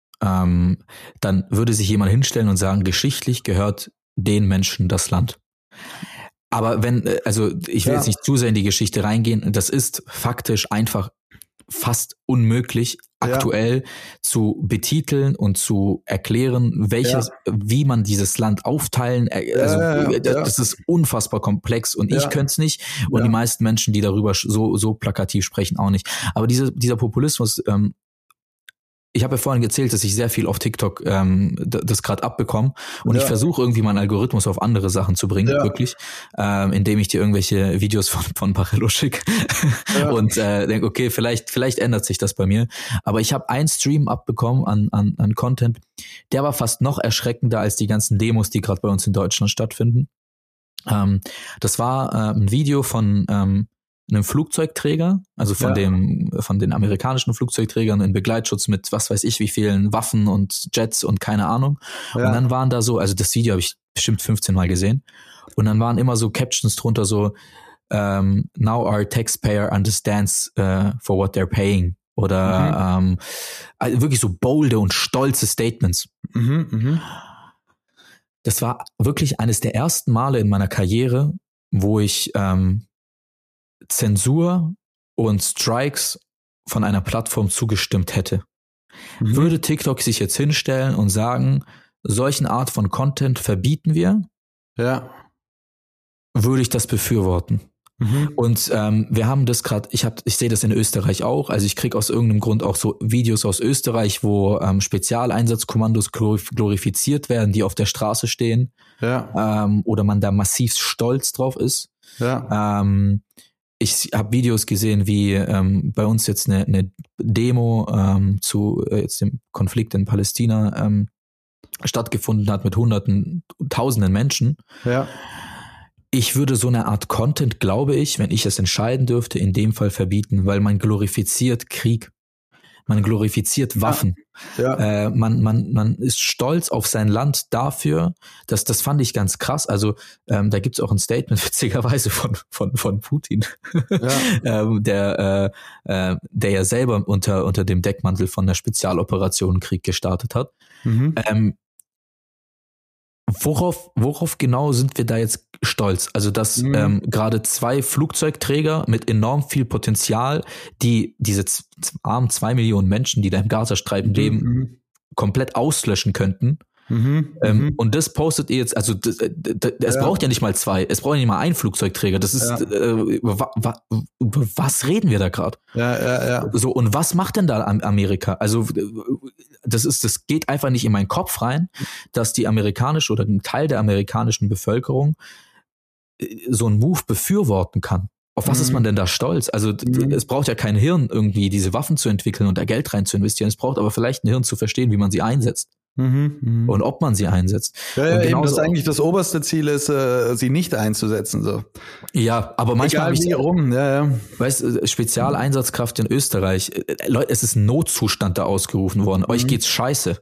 Ähm, dann würde sich jemand hinstellen und sagen, geschichtlich gehört den Menschen das Land. Aber wenn, also ich will ja. jetzt nicht zu sehr in die Geschichte reingehen, das ist faktisch einfach fast unmöglich, ja. aktuell zu betiteln und zu erklären, welches, ja. wie man dieses Land aufteilen, also ja, ja, ja. das ist unfassbar komplex und ja. ich könnte es nicht und ja. die meisten Menschen, die darüber so so plakativ sprechen, auch nicht. Aber diese, dieser Populismus, ähm, ich habe ja vorhin erzählt, dass ich sehr viel auf TikTok ähm, das gerade abbekomme und ja. ich versuche irgendwie meinen Algorithmus auf andere Sachen zu bringen, ja. wirklich, ähm, indem ich dir irgendwelche Videos von von Barello schicke ja. und äh, denke, okay, vielleicht vielleicht ändert sich das bei mir. Aber ich habe einen Stream abbekommen an an an Content, der war fast noch erschreckender als die ganzen Demos, die gerade bei uns in Deutschland stattfinden. Ähm, das war äh, ein Video von ähm, einem Flugzeugträger, also von ja. dem, von den amerikanischen Flugzeugträgern in Begleitschutz mit was weiß ich wie vielen Waffen und Jets und keine Ahnung. Ja. Und dann waren da so, also das Video habe ich bestimmt fünfzehn Mal gesehen. Und dann waren immer so Captions drunter so, um, now our taxpayer understands uh, for what they're paying. Oder mhm. ähm, also wirklich so bolde und stolze Statements. Mhm, mh. Das war wirklich eines der ersten Male in meiner Karriere, wo ich ähm, Zensur und Strikes von einer Plattform zugestimmt hätte. Mhm. Würde TikTok sich jetzt hinstellen und sagen, solchen Art von Content verbieten wir, ja. würde ich das befürworten. Mhm. Und ähm, wir haben das gerade, ich hab, ich sehe das in Österreich auch, also ich kriege aus irgendeinem Grund auch so Videos aus Österreich, wo ähm, Spezialeinsatzkommandos glorif- glorifiziert werden, die auf der Straße stehen, ja. ähm, oder man da massiv stolz drauf ist. Ja. Ähm, Ich habe Videos gesehen, wie ähm, bei uns jetzt eine, eine Demo ähm, zu äh, jetzt dem Konflikt in Palästina ähm, stattgefunden hat mit Hunderten, Tausenden Menschen. Ja. Ich würde so eine Art Content, glaube ich, wenn ich es entscheiden dürfte, in dem Fall verbieten, weil man glorifiziert Krieg. Man glorifiziert Waffen. Ja. Äh, man, man, man ist stolz auf sein Land dafür. Das, das fand ich ganz krass. Also ähm, da gibt's auch ein Statement witzigerweise von von von Putin, ja. ähm, der äh, äh, der ja selber unter unter dem Deckmantel von der Spezialoperation Krieg gestartet hat. Mhm. Ähm, Worauf, worauf genau sind wir da jetzt stolz? Also, dass mhm. ähm, gerade zwei Flugzeugträger mit enorm viel Potenzial, die diese z- armen zwei Millionen Menschen, die da im Gazastreifen mhm. leben, komplett auslöschen könnten. Mhm. Ähm, mhm. Und das postet ihr jetzt, also das, das, es ja. braucht ja nicht mal zwei, es braucht ja nicht mal einen Flugzeugträger. Das ist, ja. äh, über, wa, über was reden wir da gerade? Ja, ja, ja. So, und was macht denn da Amerika? Also das ist, das geht einfach nicht in meinen Kopf rein, dass die amerikanische oder ein Teil der amerikanischen Bevölkerung so einen Move befürworten kann. Auf was mhm. ist man denn da stolz? Also mhm. es braucht ja kein Hirn, irgendwie diese Waffen zu entwickeln und da Geld rein zu investieren. Es braucht aber vielleicht ein Hirn zu verstehen, wie man sie einsetzt. Mhm, mh. Und ob man sie einsetzt. Ja, ja, eben, das eigentlich das oberste Ziel ist, äh, sie nicht einzusetzen. So. Ja, aber manchmal habe ich wie rum, ja, ja. Weißt du, Spezialeinsatzkraft in Österreich, Leute, es ist ein Notzustand da ausgerufen worden. Mhm. Euch geht's scheiße.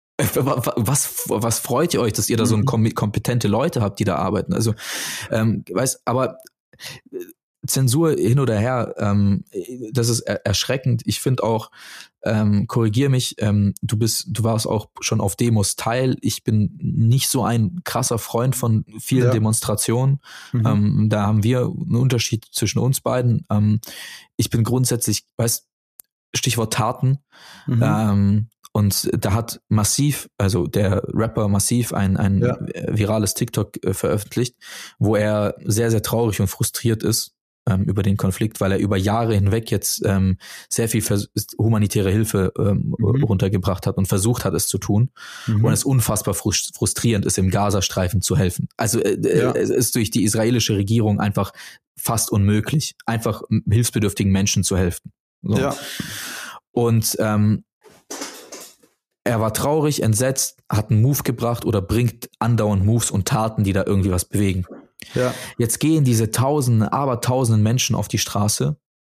Was, was freut ihr euch, dass ihr da so ein kompetente Leute habt, die da arbeiten? Also, ähm, weißt, aber Zensur hin oder her, ähm, das ist er- erschreckend. Ich finde auch, ähm, korrigier mich, ähm, du bist, du warst auch schon auf Demos Teil. Ich bin nicht so ein krasser Freund von vielen ja. Demonstrationen. Mhm. Ähm, da haben wir einen Unterschied zwischen uns beiden. Ähm, ich bin grundsätzlich, weißt, Stichwort Taten. Mhm. Ähm, und da hat Massiv, also der Rapper Massiv, ein, ein ja. virales TikTok äh, veröffentlicht, wo er sehr, sehr traurig und frustriert ist ähm, über den Konflikt, weil er über Jahre hinweg jetzt ähm, sehr viel vers- humanitäre Hilfe ähm, mhm. runtergebracht hat und versucht hat, es zu tun. Mhm. Und es unfassbar frust- frustrierend ist, im Gazastreifen zu helfen. Also äh, ja. es ist durch die israelische Regierung einfach fast unmöglich, einfach hilfsbedürftigen Menschen zu helfen. So. Ja. Und ähm, er war traurig, entsetzt, hat einen Move gebracht oder bringt andauernd Moves und Taten, die da irgendwie was bewegen. Ja. Jetzt gehen diese Tausende, aber Tausenden Menschen auf die Straße,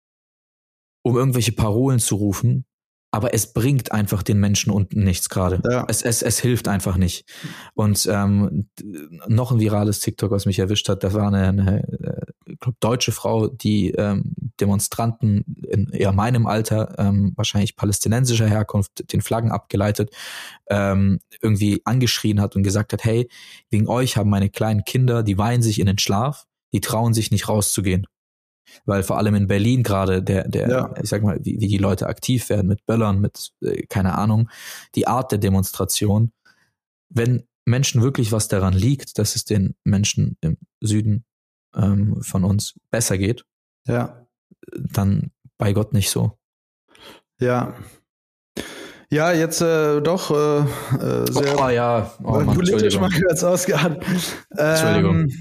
um irgendwelche Parolen zu rufen, aber es bringt einfach den Menschen unten nichts gerade. Ja. Es, es, es hilft einfach nicht. Und ähm, noch ein virales TikTok, was mich erwischt hat, das war eine, eine ich glaub, deutsche Frau, die ähm, Demonstranten in eher meinem Alter, ähm, wahrscheinlich palästinensischer Herkunft, den Flaggen abgeleitet, ähm, irgendwie angeschrien hat und gesagt hat, hey, wegen euch haben meine kleinen Kinder, die weinen sich in den Schlaf, die trauen sich nicht rauszugehen. Weil vor allem in Berlin gerade der, der, ja. ich sag mal, wie, wie die Leute aktiv werden mit Böllern, mit, äh, keine Ahnung, die Art der Demonstration. Wenn Menschen wirklich was daran liegt, dass es den Menschen im Süden ähm, von uns besser geht, ja. dann bei Gott nicht so. Ja. Ja, jetzt äh, doch äh, äh, sehr oh, ja. Oh, Mann, politisch mal kurz ausgeatmet. Entschuldigung. Ähm,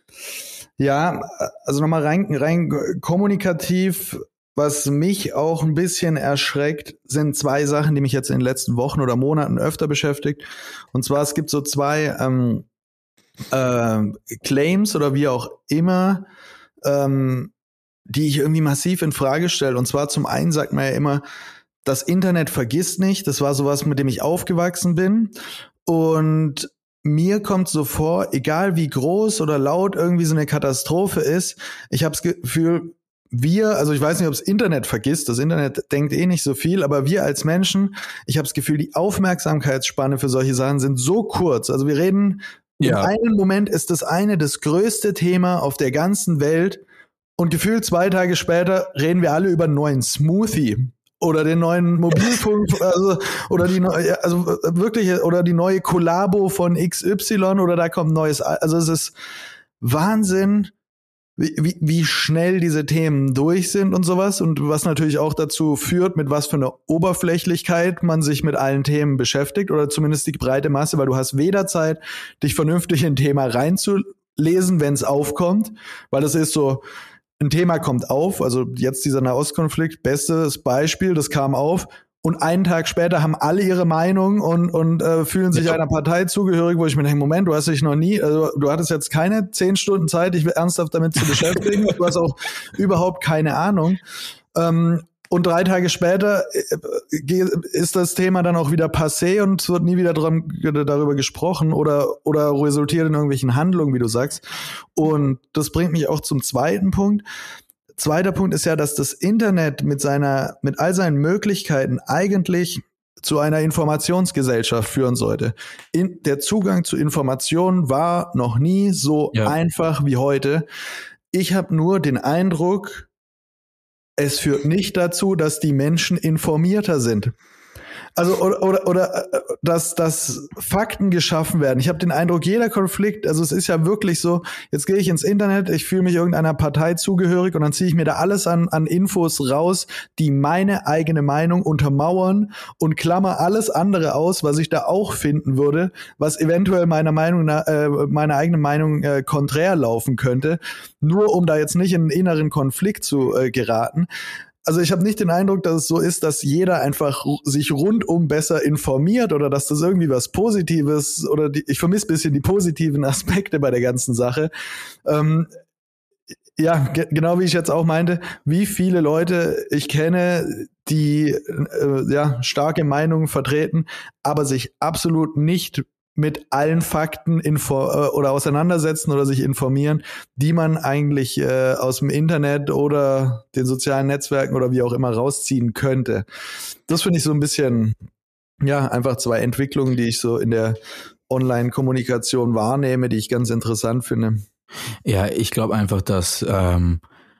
ja, also nochmal rein, rein kommunikativ, was mich auch ein bisschen erschreckt, sind zwei Sachen, die mich jetzt in den letzten Wochen oder Monaten öfter beschäftigt. Und zwar, es gibt so zwei ähm, äh, Claims oder wie auch immer, ähm, die ich irgendwie massiv in Frage stelle. Und zwar zum einen sagt man ja immer, das Internet vergisst nicht. Das war sowas, mit dem ich aufgewachsen bin. Und mir kommt so vor, egal wie groß oder laut irgendwie so eine Katastrophe ist, ich habe das Gefühl, wir, also ich weiß nicht, ob das Internet vergisst, das Internet denkt eh nicht so viel, aber wir als Menschen, ich habe das Gefühl, die Aufmerksamkeitsspanne für solche Sachen sind so kurz. Also wir reden, ja. Im einen Moment ist das eine das größte Thema auf der ganzen Welt und gefühlt zwei Tage später reden wir alle über einen neuen Smoothie. Oder den neuen Mobilfunk, also, oder die neue, also wirklich, oder die neue Kollabo von X Y oder da kommt ein neues, also es ist Wahnsinn, wie, wie, wie schnell diese Themen durch sind und sowas und was natürlich auch dazu führt, mit was für einer Oberflächlichkeit man sich mit allen Themen beschäftigt oder zumindest die breite Masse, weil du hast weder Zeit, dich vernünftig in ein Thema reinzulesen, wenn es aufkommt, weil es ist so, ein Thema kommt auf, also jetzt dieser Nahostkonflikt, bestes Beispiel, das kam auf und einen Tag später haben alle ihre Meinung und und äh, fühlen sich einer Partei zugehörig, wo ich mir denke, Moment, du hast dich noch nie, also du hattest jetzt keine zehn Stunden Zeit, dich ernsthaft damit zu beschäftigen, du hast auch überhaupt keine Ahnung. Ähm, Und drei Tage später ist das Thema dann auch wieder passé und es wird nie wieder dran, darüber gesprochen oder, oder resultiert in irgendwelchen Handlungen, wie du sagst. Und das bringt mich auch zum zweiten Punkt. Zweiter Punkt ist ja, dass das Internet mit seiner, mit all seinen Möglichkeiten eigentlich zu einer Informationsgesellschaft führen sollte. In, der Zugang zu Informationen war noch nie so ja. einfach wie heute. Ich habe nur den Eindruck, es führt nicht dazu, dass die Menschen informierter sind. Also oder oder, oder dass dass Fakten geschaffen werden. Ich habe den Eindruck, jeder Konflikt, also es ist ja wirklich so, jetzt gehe ich ins Internet, ich fühle mich irgendeiner Partei zugehörig und dann ziehe ich mir da alles an an Infos raus, die meine eigene Meinung untermauern und klammer alles andere aus, was ich da auch finden würde, was eventuell meiner Meinung nach, äh, meiner eigenen Meinung äh, konträr laufen könnte, nur um da jetzt nicht in einen inneren Konflikt zu äh, geraten. Also ich habe nicht den Eindruck, dass es so ist, dass jeder einfach sich rundum besser informiert oder dass das irgendwie was Positives oder die, ich vermisse ein bisschen die positiven Aspekte bei der ganzen Sache. Ähm, ja, ge- genau wie ich jetzt auch meinte, wie viele Leute ich kenne, die äh, ja starke Meinungen vertreten, aber sich absolut nicht mit allen Fakten info äh, oder auseinandersetzen oder sich informieren, die man eigentlich äh, aus dem Internet oder den sozialen Netzwerken oder wie auch immer rausziehen könnte. Das finde ich so ein bisschen, ja, einfach zwei Entwicklungen, die ich so in der Online-Kommunikation wahrnehme, die ich ganz interessant finde. Ja, ich glaube einfach, dass ähm,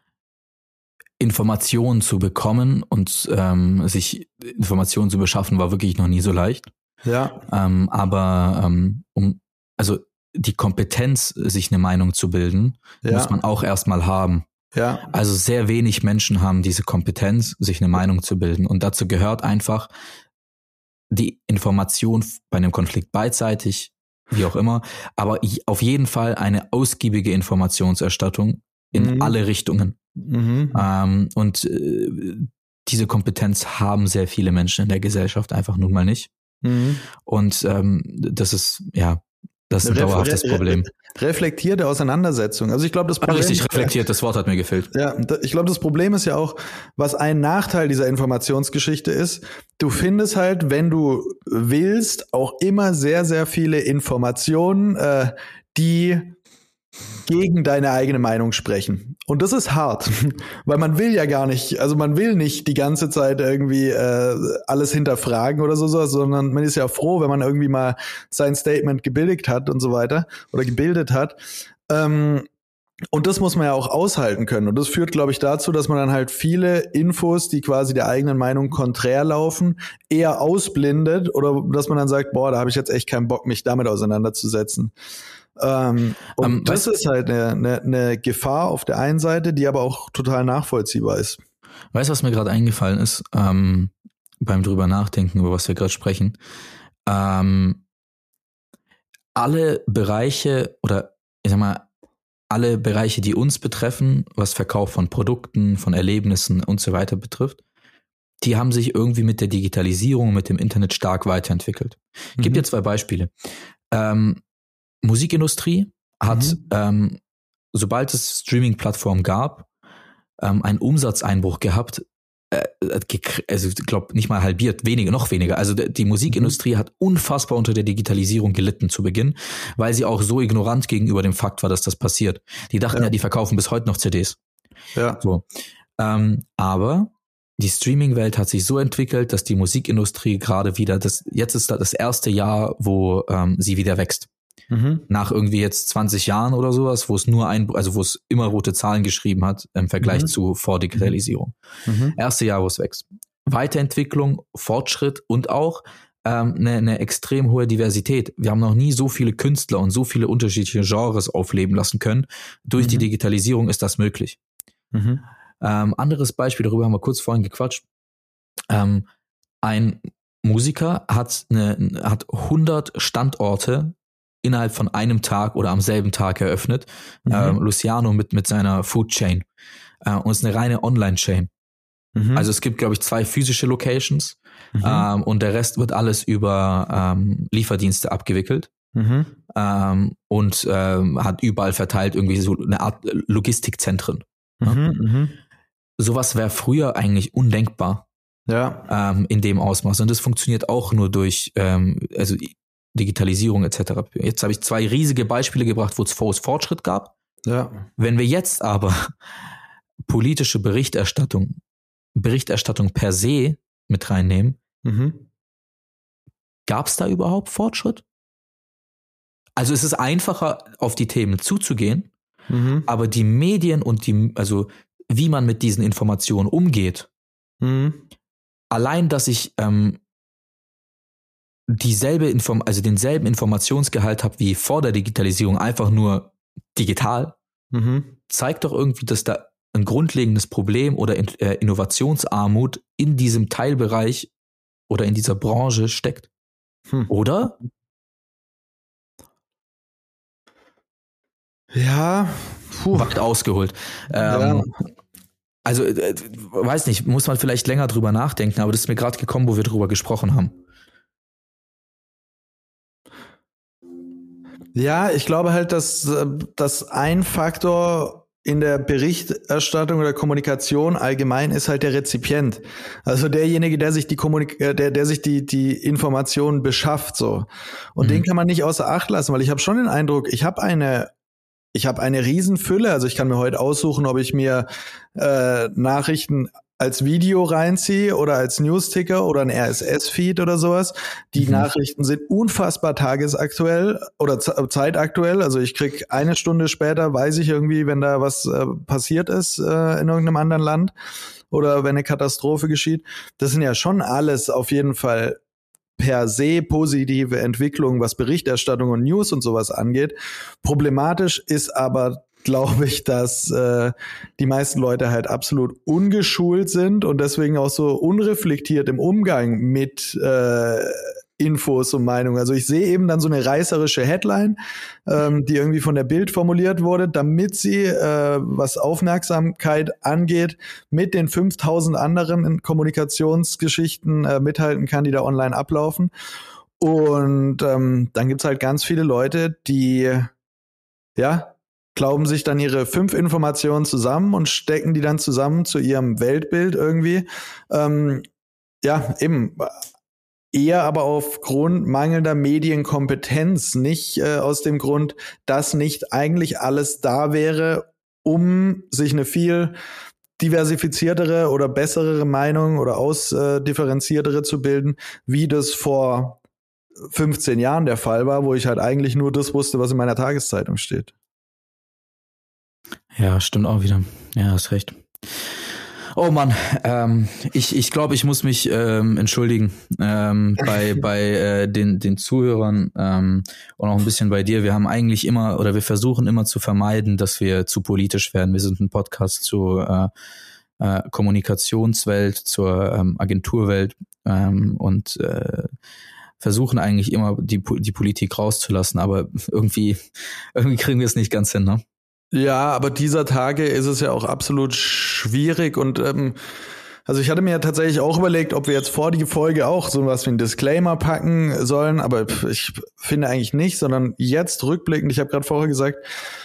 Informationen zu bekommen und ähm, sich Informationen zu beschaffen, war wirklich noch nie so leicht. Ja. Ähm, aber ähm, um, also die Kompetenz, sich eine Meinung zu bilden, ja. muss man auch erstmal haben. Ja. Also sehr wenig Menschen haben diese Kompetenz, sich eine Meinung zu bilden. Und dazu gehört einfach die Information bei einem Konflikt beidseitig, wie auch immer, aber auf jeden Fall eine ausgiebige Informationserstattung in mhm. alle Richtungen. Mhm. Ähm, und äh, diese Kompetenz haben sehr viele Menschen in der Gesellschaft einfach nun mal nicht. Mhm. Und ähm, das ist, ja, das ist ein Ref- dauerhaftes re- Problem. Reflektierte Auseinandersetzung. Also ich glaube, das Problem... Richtig reflektiert, das Wort hat mir gefehlt. Ja, ich glaube, das Problem ist ja auch, was ein Nachteil dieser Informationsgeschichte ist, du findest halt, wenn du willst, auch immer sehr, sehr viele Informationen, äh, die gegen deine eigene Meinung sprechen. Und das ist hart, weil man will ja gar nicht, also man will nicht die ganze Zeit irgendwie äh, alles hinterfragen oder so, sondern man ist ja froh, wenn man irgendwie mal sein Statement gebilligt hat und so weiter oder gebildet hat. Ähm, und das muss man ja auch aushalten können. Und das führt, glaube ich, dazu, dass man dann halt viele Infos, die quasi der eigenen Meinung konträr laufen, eher ausblindet oder dass man dann sagt, boah, da habe ich jetzt echt keinen Bock, mich damit auseinanderzusetzen. Ähm, und um, das ist halt eine, eine, eine Gefahr auf der einen Seite, die aber auch total nachvollziehbar ist. Weißt du, was mir gerade eingefallen ist? Ähm, beim drüber nachdenken, über was wir gerade sprechen. Ähm, alle Bereiche oder ich sag mal, alle Bereiche, die uns betreffen, was Verkauf von Produkten, von Erlebnissen und so weiter betrifft, die haben sich irgendwie mit der Digitalisierung, mit dem Internet stark weiterentwickelt. Ich gebe Mhm. dir zwei Beispiele. Ähm, Musikindustrie hat, Mhm. ähm, sobald es Streaming-Plattformen gab, ähm, einen Umsatzeinbruch gehabt, äh, also ich glaube nicht mal halbiert, weniger, noch weniger. Also die Musikindustrie mhm. hat unfassbar unter der Digitalisierung gelitten zu Beginn, weil sie auch so ignorant gegenüber dem Fakt war, dass das passiert. Die dachten ja, ja die verkaufen bis heute noch C Ds. Ja. So. Ähm, aber die Streaming-Welt hat sich so entwickelt, dass die Musikindustrie gerade wieder, das jetzt ist das erste Jahr, wo ähm, sie wieder wächst. Mhm. Nach irgendwie jetzt zwanzig Jahren oder sowas, wo es nur ein, also wo es immer rote Zahlen geschrieben hat im Vergleich mhm. zu Vordigitalisierung. Mhm. Erste Jahr, wo es wächst. Weiterentwicklung, Fortschritt und auch ähm, eine, eine extrem hohe Diversität. Wir haben noch nie so viele Künstler und so viele unterschiedliche Genres aufleben lassen können. Durch mhm. die Digitalisierung ist das möglich. Mhm. Ähm, anderes Beispiel, darüber haben wir kurz vorhin gequatscht. Ähm, ein Musiker hat, eine, hat hundert Standorte innerhalb von einem Tag oder am selben Tag eröffnet. Mhm. Ähm, Luciano mit, mit seiner Food Chain. Äh, und es ist eine reine Online-Chain. Mhm. Also es gibt, glaube ich, zwei physische Locations mhm. ähm, und der Rest wird alles über ähm, Lieferdienste abgewickelt. Mhm. Ähm, und ähm, hat überall verteilt irgendwie so eine Art Logistikzentren. Mhm. Ja? Mhm. Sowas wäre früher eigentlich undenkbar. Ja. Ähm, in dem Ausmaß. Und das funktioniert auch nur durch ähm, also Digitalisierung et cetera. Jetzt habe ich zwei riesige Beispiele gebracht, wo es Fortschritt gab. Ja. Wenn wir jetzt aber politische Berichterstattung, Berichterstattung per se mit reinnehmen, mhm. gab es da überhaupt Fortschritt? Also es ist einfacher, auf die Themen zuzugehen, mhm. aber die Medien und die, also wie man mit diesen Informationen umgeht, mhm. allein, dass ich ähm, dieselbe Inform also denselben Informationsgehalt habe wie vor der Digitalisierung, einfach nur digital, mhm. zeigt doch irgendwie, dass da ein grundlegendes Problem oder in, äh, Innovationsarmut in diesem Teilbereich oder in dieser Branche steckt. Hm. Oder? Ja, puh. Weit ausgeholt. Ähm, ja. Also, äh, weiß nicht, muss man vielleicht länger drüber nachdenken, aber das ist mir gerade gekommen, wo wir drüber gesprochen haben. Ja, ich glaube halt, dass, dass ein Faktor in der Berichterstattung oder Kommunikation allgemein ist halt der Rezipient. Also derjenige, der sich die Kommunik der, der sich die, die Informationen beschafft, so. Und mhm. den kann man nicht außer Acht lassen, weil ich habe schon den Eindruck, ich habe eine Ich habe eine Riesenfülle, also ich kann mir heute aussuchen, ob ich mir äh, Nachrichten als Video reinziehe oder als Newsticker oder ein R S S-Feed oder sowas. Die mhm. Nachrichten sind unfassbar tagesaktuell oder z- zeitaktuell. Also ich krieg eine Stunde später, weiß ich irgendwie, wenn da was äh, passiert ist äh, in irgendeinem anderen Land oder wenn eine Katastrophe geschieht. Das sind ja schon alles auf jeden Fall per se positive Entwicklungen, was Berichterstattung und News und sowas angeht. Problematisch ist aber, glaube ich, dass äh, die meisten Leute halt absolut ungeschult sind und deswegen auch so unreflektiert im Umgang mit äh, Infos und Meinungen. Also ich sehe eben dann so eine reißerische Headline, ähm, die irgendwie von der Bild formuliert wurde, damit sie, äh, was Aufmerksamkeit angeht, mit den fünftausend anderen Kommunikationsgeschichten äh, mithalten kann, die da online ablaufen. Und ähm, dann gibt's halt ganz viele Leute, die ja glauben sich dann ihre fünf Informationen zusammen und stecken die dann zusammen zu ihrem Weltbild irgendwie. Ähm, ja, eben eher aber aufgrund mangelnder Medienkompetenz, nicht äh, aus dem Grund, dass nicht eigentlich alles da wäre, um sich eine viel diversifiziertere oder bessere Meinung oder ausdifferenziertere zu bilden, wie das vor fünfzehn Jahren der Fall war, wo ich halt eigentlich nur das wusste, was in meiner Tageszeitung steht. Ja, stimmt auch wieder. Ja, hast recht. Oh Mann, ähm, ich ich glaube, ich muss mich ähm, entschuldigen ähm, bei bei äh, den den Zuhörern ähm, und auch ein bisschen bei dir. Wir haben eigentlich immer oder wir versuchen immer zu vermeiden, dass wir zu politisch werden. Wir sind ein Podcast zu äh, äh, Kommunikationswelt, zur ähm, Agenturwelt ähm, und äh, versuchen eigentlich immer die, die Politik rauszulassen, aber irgendwie, irgendwie kriegen wir es nicht ganz hin, ne? Ja, aber dieser Tage ist es ja auch absolut schwierig und ähm, also ich hatte mir ja tatsächlich auch überlegt, ob wir jetzt vor die Folge auch so was wie ein Disclaimer packen sollen, aber ich finde eigentlich nicht, sondern jetzt rückblickend, ich habe gerade vorher gesagt,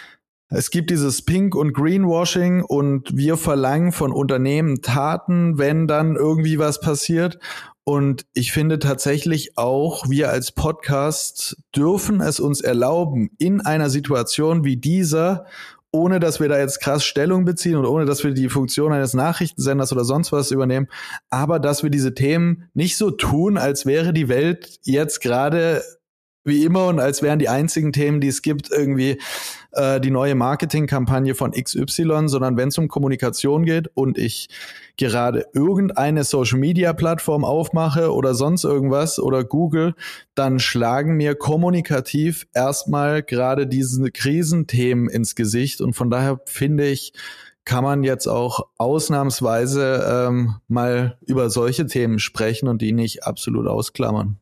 es gibt dieses Pink- und Greenwashing und wir verlangen von Unternehmen Taten, wenn dann irgendwie was passiert. Und ich finde tatsächlich auch, wir als Podcast dürfen es uns erlauben, in einer Situation wie dieser, ohne dass wir da jetzt krass Stellung beziehen und ohne dass wir die Funktion eines Nachrichtensenders oder sonst was übernehmen, aber dass wir diese Themen nicht so tun, als wäre die Welt jetzt gerade wie immer und als wären die einzigen Themen, die es gibt, irgendwie äh, die neue Marketingkampagne von X Y, sondern wenn es um Kommunikation geht und ich gerade irgendeine Social-Media-Plattform aufmache oder sonst irgendwas oder Google, dann schlagen mir kommunikativ erstmal gerade diese Krisenthemen ins Gesicht und von daher finde ich, kann man jetzt auch ausnahmsweise ähm, mal über solche Themen sprechen und die nicht absolut ausklammern.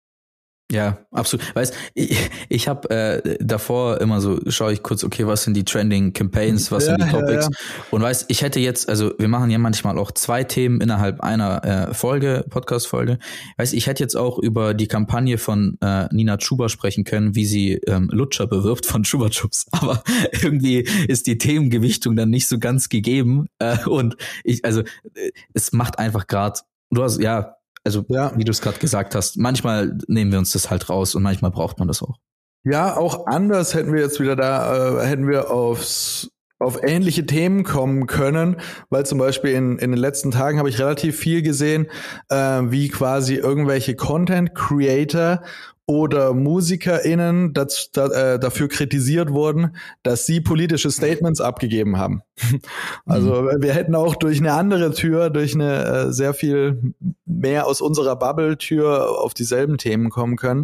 Ja, absolut. Weißt, ich, ich habe äh, davor immer so, schaue ich kurz, okay, was sind die Trending Campaigns, was ja, sind die Topics? Ja, ja. Und weißt, ich hätte jetzt, also wir machen ja manchmal auch zwei Themen innerhalb einer äh, Folge, Podcast-Folge. Weißt, ich hätte jetzt auch über die Kampagne von äh, Nina Chuba sprechen können, wie sie ähm, Lutscher bewirbt von Chuba Chups. Aber irgendwie ist die Themengewichtung dann nicht so ganz gegeben. Äh, und ich, also äh, es macht einfach gerade, du hast, ja, Also, ja. wie du es gerade gesagt hast, manchmal nehmen wir uns das halt raus und manchmal braucht man das auch. Ja, auch anders hätten wir jetzt wieder da, äh, hätten wir aufs, auf ähnliche Themen kommen können, weil zum Beispiel in, in den letzten Tagen habe ich relativ viel gesehen, äh, wie quasi irgendwelche Content-Creator oder MusikerInnen das, da, äh, dafür kritisiert wurden, dass sie politische Statements abgegeben haben. Also mhm. wir hätten auch durch eine andere Tür, durch eine äh, sehr viel mehr aus unserer Bubble-Tür auf dieselben Themen kommen können.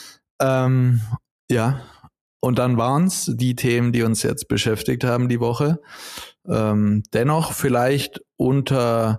Ähm, ja, und dann waren es die Themen, die uns jetzt beschäftigt haben die Woche. Ähm, dennoch vielleicht unter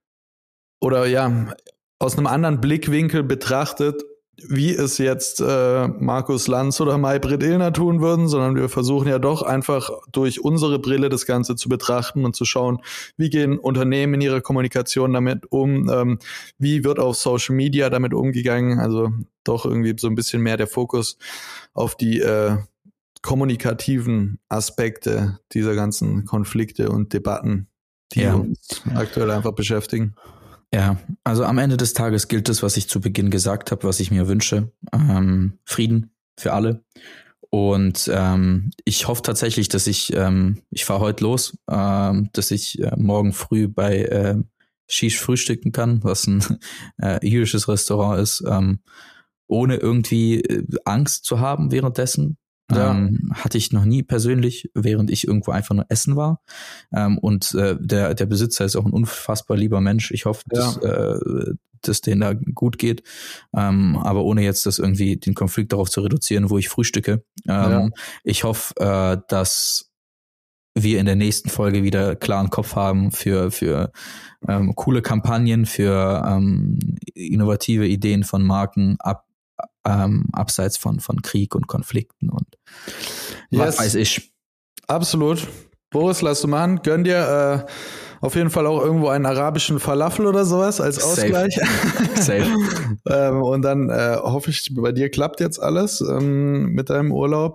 oder ja, aus einem anderen Blickwinkel betrachtet, wie es jetzt äh, Markus Lanz oder Maybrit Illner tun würden, sondern wir versuchen ja doch einfach durch unsere Brille das Ganze zu betrachten und zu schauen, wie gehen Unternehmen in ihrer Kommunikation damit um, ähm, wie wird auf Social Media damit umgegangen, also doch irgendwie so ein bisschen mehr der Fokus auf die äh, kommunikativen Aspekte dieser ganzen Konflikte und Debatten, die ja. uns aktuell einfach beschäftigen. Ja, also am Ende des Tages gilt das, was ich zu Beginn gesagt habe, was ich mir wünsche. Ähm, Frieden für alle. Und ähm, ich hoffe tatsächlich, dass ich, ähm, ich fahre heute los, ähm, dass ich äh, morgen früh bei äh, Shish frühstücken kann, was ein äh, jüdisches Restaurant ist, ähm, ohne irgendwie äh, Angst zu haben währenddessen. Ja. Ähm, hatte ich noch nie persönlich, während ich irgendwo einfach nur essen war. Ähm, und äh, der der Besitzer ist auch ein unfassbar lieber Mensch. Ich hoffe, ja. dass, äh, dass denen da gut geht. Ähm, aber ohne jetzt das irgendwie den Konflikt darauf zu reduzieren, wo ich frühstücke. Ähm, ja. Ich hoffe, äh, dass wir in der nächsten Folge wieder klaren Kopf haben für für ähm, coole Kampagnen, für ähm, innovative Ideen von Marken ab Ähm, abseits von von Krieg und Konflikten und yes. was weiß ich. Absolut. Boris, lass du machen. Gönn dir äh, auf jeden Fall auch irgendwo einen arabischen Falafel oder sowas als Ausgleich. Safe. Safe. ähm, und dann äh, hoffe ich, bei dir klappt jetzt alles ähm, mit deinem Urlaub.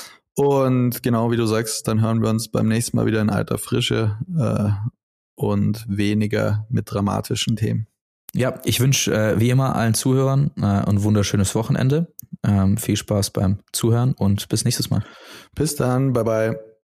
Und genau wie du sagst, dann hören wir uns beim nächsten Mal wieder in alter Frische äh, und weniger mit dramatischen Themen. Ja, ich wünsche äh, wie immer allen Zuhörern äh, ein wunderschönes Wochenende. Ähm, viel Spaß beim Zuhören und bis nächstes Mal. Bis dann, bye bye.